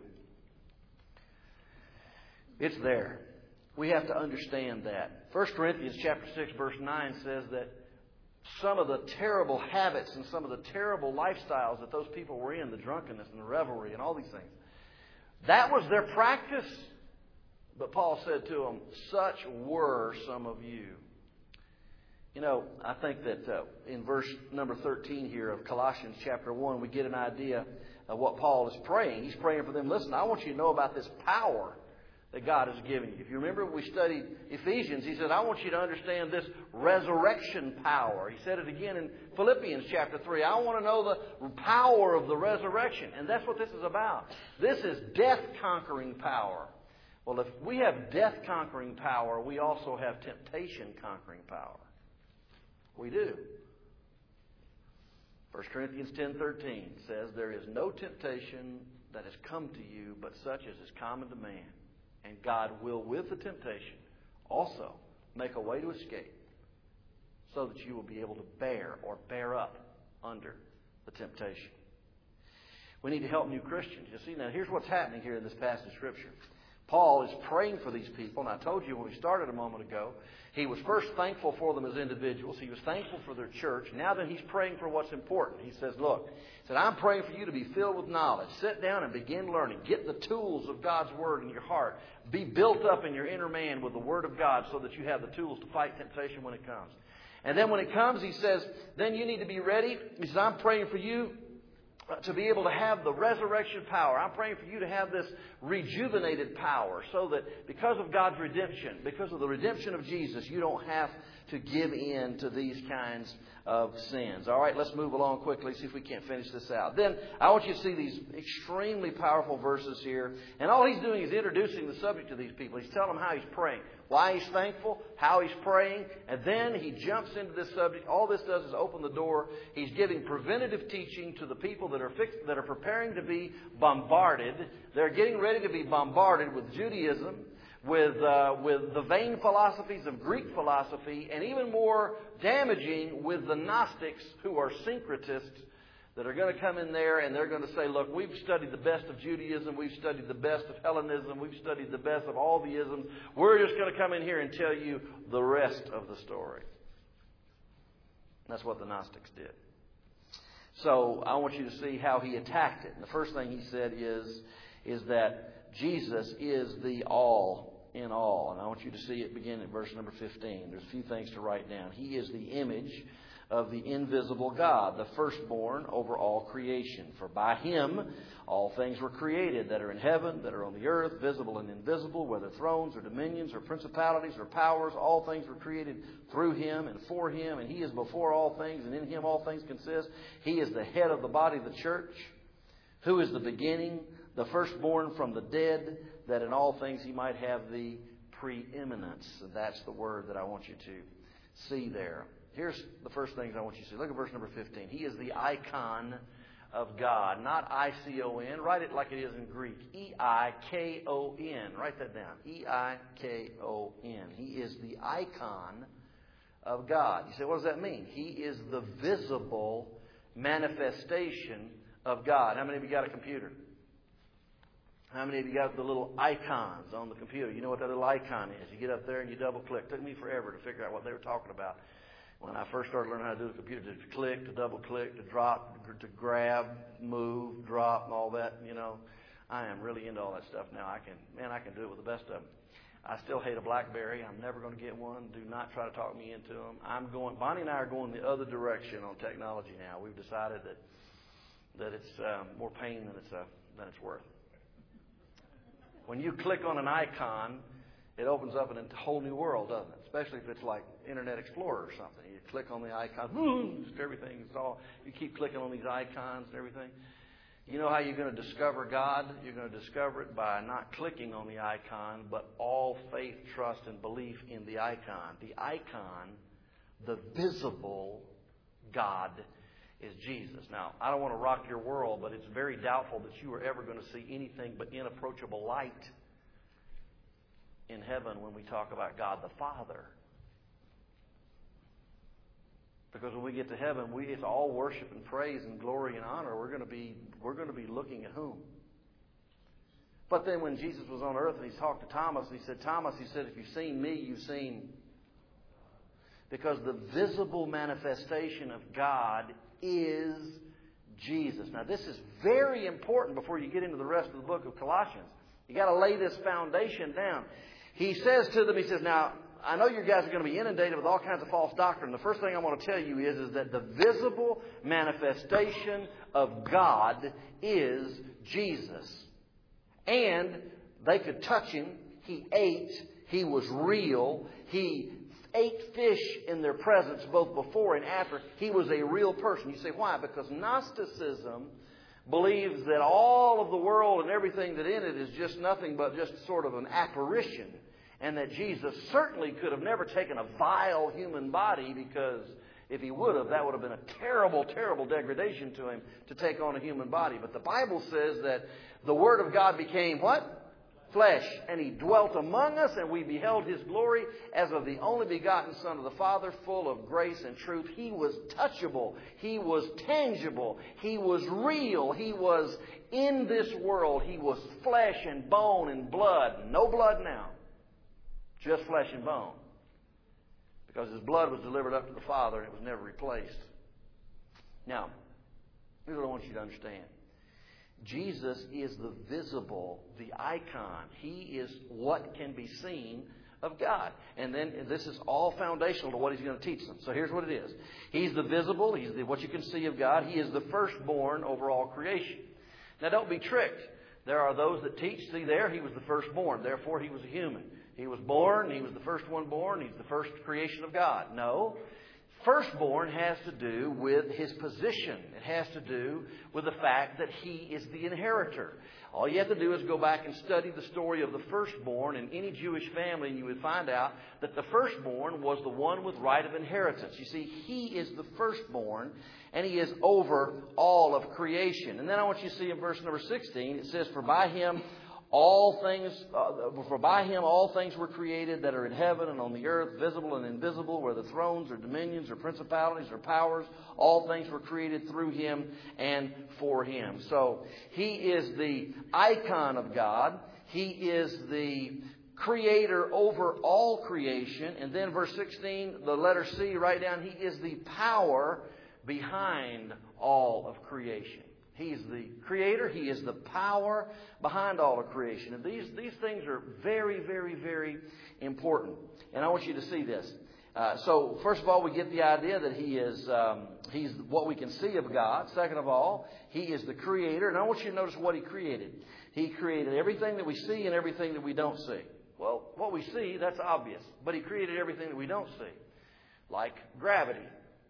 It's there. We have to understand that. 1 Corinthians chapter 6, verse 9 says that some of the terrible habits and some of the terrible lifestyles that those people were in, the drunkenness and the revelry and all these things, that was their practice. But Paul said to them, such were some of you. You know, I think that in verse number 13 here of Colossians chapter 1, we get an idea of what Paul is praying. He's praying for them. Listen, I want you to know about this power that God has given you. If you remember, we studied Ephesians. He said, I want you to understand this resurrection power. He said it again in Philippians chapter 3. I want to know the power of the resurrection. And that's what this is about. This is death-conquering power. Well, if we have death-conquering power, we also have temptation-conquering power. We do. 1 Corinthians 10:13 says, there is no temptation that has come to you, but such as is common to man. And God will, with the temptation, also make a way to escape so that you will be able to bear up under the temptation. We need to help new Christians. You see, now here's what's happening here in this passage of Scripture. Paul is praying for these people, and I told you when we started a moment ago, he was first thankful for them as individuals. He was thankful for their church. Now then, he's praying for what's important. He says, look, he said, I'm praying for you to be filled with knowledge. Sit down and begin learning. Get the tools of God's Word in your heart. Be built up in your inner man with the Word of God so that you have the tools to fight temptation when it comes. And then when it comes, he says, then you need to be ready. He says, I'm praying for you to be able to have the resurrection power. I'm praying for you to have this rejuvenated power so that because of God's redemption, because of the redemption of Jesus, you don't have to give in to these kinds of sins. All right, let's move along quickly, see if we can't finish this out. Then I want you to see these extremely powerful verses here. And all he's doing is introducing the subject to these people. He's telling them how he's praying, why he's thankful, how he's praying, and then he jumps into this subject. All this does is open the door. He's giving preventative teaching to the people that are preparing to be bombarded. They're getting ready to be bombarded with Judaism, with the vain philosophies of Greek philosophy, and even more damaging with the Gnostics, who are syncretists, that are going to come in there and they're going to say, look, we've studied the best of Judaism, we've studied the best of Hellenism, we've studied the best of all the isms. We're just going to come in here and tell you the rest of the story. That's what the Gnostics did. So I want you to see how he attacked it. And the first thing he said is that Jesus is the all in all. And I want you to see it begin at verse number 15. There's a few things to write down. He is the image of the invisible God, the firstborn over all creation. For by Him all things were created that are in heaven, that are on the earth, visible and invisible, whether thrones or dominions or principalities or powers. All things were created through Him and for Him, and He is before all things, and in Him all things consist. He is the head of the body of the church, who is the beginning, the firstborn from the dead, that in all things He might have the preeminence. And that's the word that I want you to see there. Here's the first things I want you to see. Look at verse number 15. He is the icon of God, not I-C-O-N. Write it like it is in Greek. E-I-K-O-N. Write that down. E-I-K-O-N. He is the icon of God. You say, what does that mean? He is the visible manifestation of God. How many of you got a computer? How many of you got the little icons on the computer? You know what that little icon is. You get up there and you double click. It took me forever to figure out what they were talking about. When I first started learning how to do the computer, to click, to double click, to drop, to grab, move, drop, and all that, you know. I am really into all that stuff now. I can do it with the best of them. I still hate a BlackBerry. I'm never going to get one. Do not try to talk me into them. Bonnie and I are going the other direction on technology now. We've decided that it's more pain than it's worth. When you click on an icon, it opens up a whole new world, doesn't it? Especially if it's like Internet Explorer or something. You click on the icon, boom, just everything. You keep clicking on these icons and everything. You know how you're going to discover God? You're going to discover it by not clicking on the icon, but all faith, trust, and belief in the icon. The icon, the visible God, is Jesus. Now, I don't want to rock your world, but it's very doubtful that you are ever going to see anything but inapproachable light. in heaven when we talk about God the Father. Because when we get to heaven, it's all worship and praise and glory and honor. We're going to be looking at whom? But then when Jesus was on earth and he talked to Thomas, he said, if you've seen me, you've seen. Because the visible manifestation of God is Jesus. Now this is very important before you get into the rest of the book of Colossians. You got to lay this foundation down. He says to them, now, I know you guys are going to be inundated with all kinds of false doctrine. The first thing I want to tell you is that the visible manifestation of God is Jesus. And they could touch Him. He ate. He was real. He ate fish in their presence both before and after. He was a real person. You say, why? Because Gnosticism believes that all of the world and everything that in it is just nothing but just sort of an apparition. And that Jesus certainly could have never taken a vile human body, because if He would have, that would have been a terrible, terrible degradation to Him to take on a human body. But the Bible says that the Word of God became what? Flesh. And He dwelt among us, and we beheld His glory as of the only begotten Son of the Father, full of grace and truth. He was touchable. He was tangible. He was real. He was in this world. He was flesh and bone and blood. No blood now. Just flesh and bone. Because His blood was delivered up to the Father and it was never replaced. Now, here's what I want you to understand. Jesus is the visible, the icon. He is what can be seen of God. And then this is all foundational to what He's going to teach them. So here's what it is. He's the visible. He's what you can see of God. He is the firstborn over all creation. Now don't be tricked. There are those that teach, see there, He was the firstborn. Therefore He was a human. He was born. He was the first one born. He's the first creation of God. No. Firstborn has to do with His position. It has to do with the fact that He is the inheritor. All you have to do is go back and study the story of the firstborn in any Jewish family, and you would find out that the firstborn was the one with right of inheritance. You see, He is the firstborn, and He is over all of creation. And then I want you to see in verse number 16, it says, For by Him all things were created that are in heaven and on the earth, visible and invisible, whether thrones or dominions or principalities or powers. All things were created through Him and for Him. So He is the icon of God. He is the creator over all creation. And then verse 16, the letter C, right down, He is the power behind all of creation. He's the creator. He is the power behind all of creation. And these things are very, very, very important. And I want you to see this. So first of all, we get the idea that He's what we can see of God. Second of all, He is the creator. And I want you to notice what He created. He created everything that we see and everything that we don't see. Well, what we see, that's obvious. But He created everything that we don't see. Like gravity.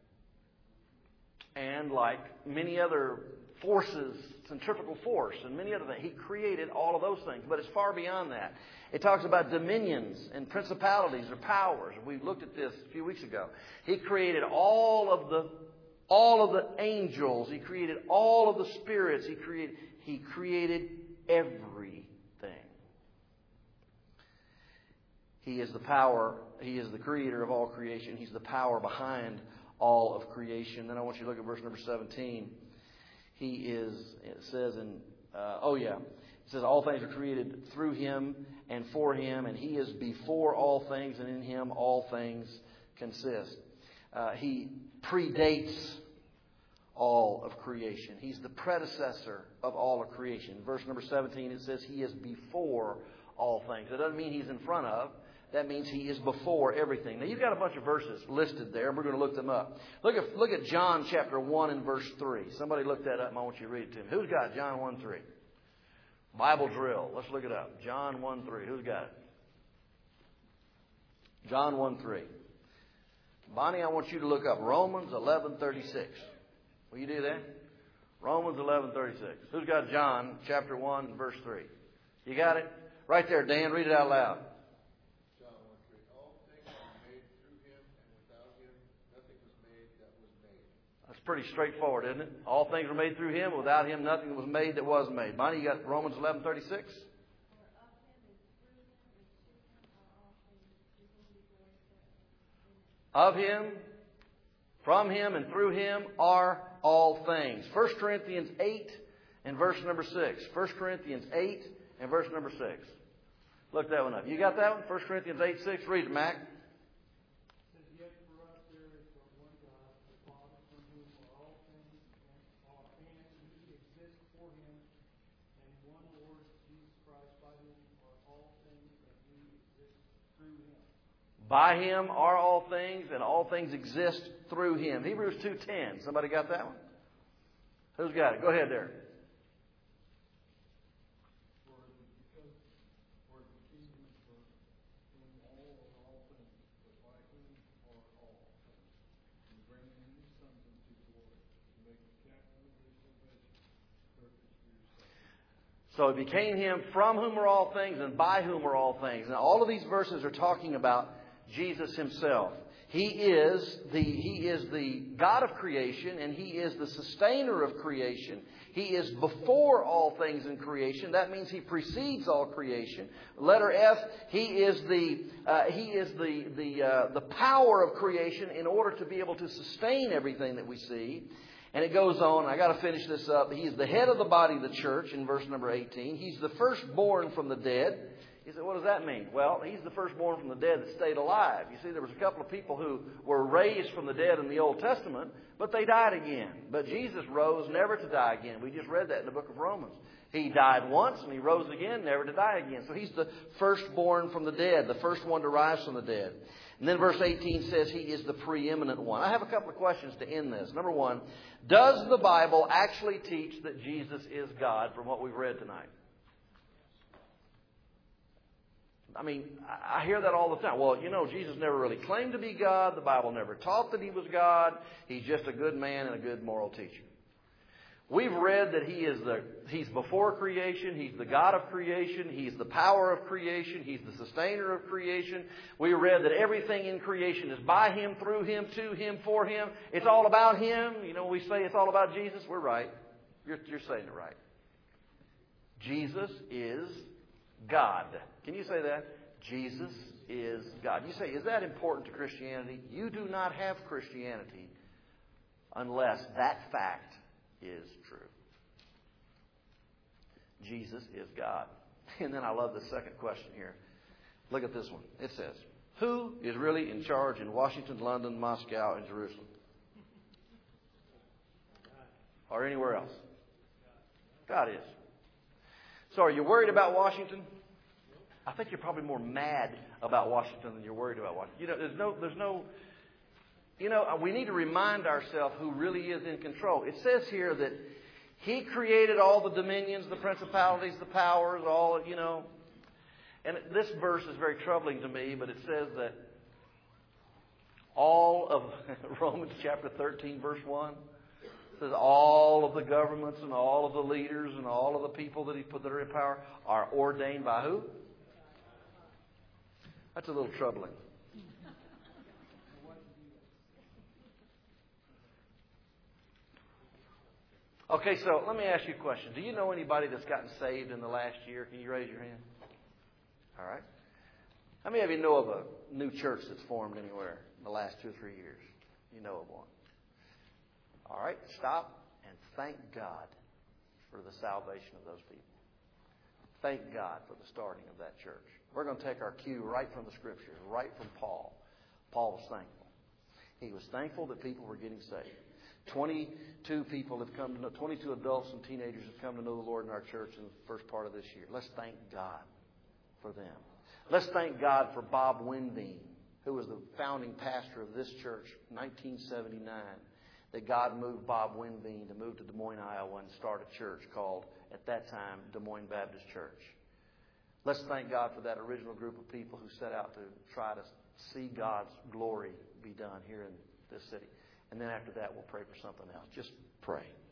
And like many other forces, centrifugal force, and many other things. He created all of those things, but it's far beyond that. It talks about dominions and principalities or powers. We looked at this a few weeks ago. He created all of the angels. He created all of the spirits. He created everything. He is the power. He is the creator of all creation. He's the power behind all of creation. Then I want you to look at verse number 17. He is, it says it says all things are created through Him and for Him, and He is before all things, and in Him all things consist. He predates all of creation. He's the predecessor of all of creation. Verse number 17, it says He is before all things. It doesn't mean He's in front of. That means He is before everything. Now, you've got a bunch of verses listed there, and we're going to look them up. Look at John chapter 1 and verse 3. Somebody look that up, and I want you to read it to me. Who's got John 1:3? Bible drill. Let's look it up. John 1:3. Who's got it? John 1:3. Bonnie, I want you to look up Romans 11:36. Will you do that? Romans 11:36. Who's got John chapter 1 verse 3? You got it? Right there, Dan. Read it out loud. Pretty straightforward, isn't it? All things were made through Him. Without Him, nothing was made that was made. Bonnie, you got Romans 11:36? of Him, from Him, and through Him are all things. 1 Corinthians 8 and verse number 6. 1 Corinthians 8 and verse number 6. Look that one up. You got that one? 1 Corinthians 8, 6. Read it, Mac. By Him are all things, and all things exist through Him. Hebrews 2:10. Somebody got that one? Who's got it? Go ahead there. So it became Him from whom are all things and by whom are all things. Now all of these verses are talking about Jesus Himself. He is the God of creation, and He is the sustainer of creation. He is before all things in creation. That means He precedes all creation. Letter F, He is the power of creation in order to be able to sustain everything that we see. And it goes on. I got to finish this up. He is the head of the body of the church in verse number 18. He's the firstborn from the dead. You say, what does that mean? Well, He's the firstborn from the dead that stayed alive. You see, there was a couple of people who were raised from the dead in the Old Testament, but they died again. But Jesus rose never to die again. We just read that in the book of Romans. He died once and He rose again, never to die again. So He's the firstborn from the dead, the first one to rise from the dead. And then verse 18 says He is the preeminent one. I have a couple of questions to end this. Number one, does the Bible actually teach that Jesus is God from what we've read tonight? I mean, I hear that all the time. Well, Jesus never really claimed to be God. The Bible never taught that He was God. He's just a good man and a good moral teacher. We've read that He's before creation. He's the God of creation. He's the power of creation. He's the sustainer of creation. We read that everything in creation is by Him, through Him, to Him, for Him. It's all about Him. When we say it's all about Jesus, we're right. You're saying it right. Jesus is God. Can you say that? Jesus is God. You say, is that important to Christianity? You do not have Christianity unless that fact is true. Jesus is God. And then I love the second question here. Look at this one. It says, who is really in charge in Washington, London, Moscow, and Jerusalem? Or anywhere else? God is. So are you worried about Washington? I think you're probably more mad about Washington than you're worried about Washington. We need to remind ourselves who really is in control. It says here that He created all the dominions, the principalities, the powers, And this verse is very troubling to me, but it says that all of Romans chapter 13, verse 1, says all of the governments and all of the leaders and all of the people that He put that are in power are ordained by who? That's a little troubling. Okay, so let me ask you a question. Do you know anybody that's gotten saved in the last year? Can you raise your hand? All right. How many of you know of a new church that's formed anywhere in the last 2 or 3 years? You know of one. All right, stop and thank God for the salvation of those people. Thank God for the starting of that church. We're going to take our cue right from the Scriptures, right from Paul. Paul was thankful. He was thankful that people were getting saved. 22 adults and teenagers have come to know the Lord in our church in the first part of this year. Let's thank God for them. Let's thank God for Bob Winbeam, who was the founding pastor of this church in 1979. That God moved Bob Winbeam to move to Des Moines, Iowa and start a church called, at that time, Des Moines Baptist Church. Let's thank God for that original group of people who set out to try to see God's glory be done here in this city. And then after that, we'll pray for something else. Just pray.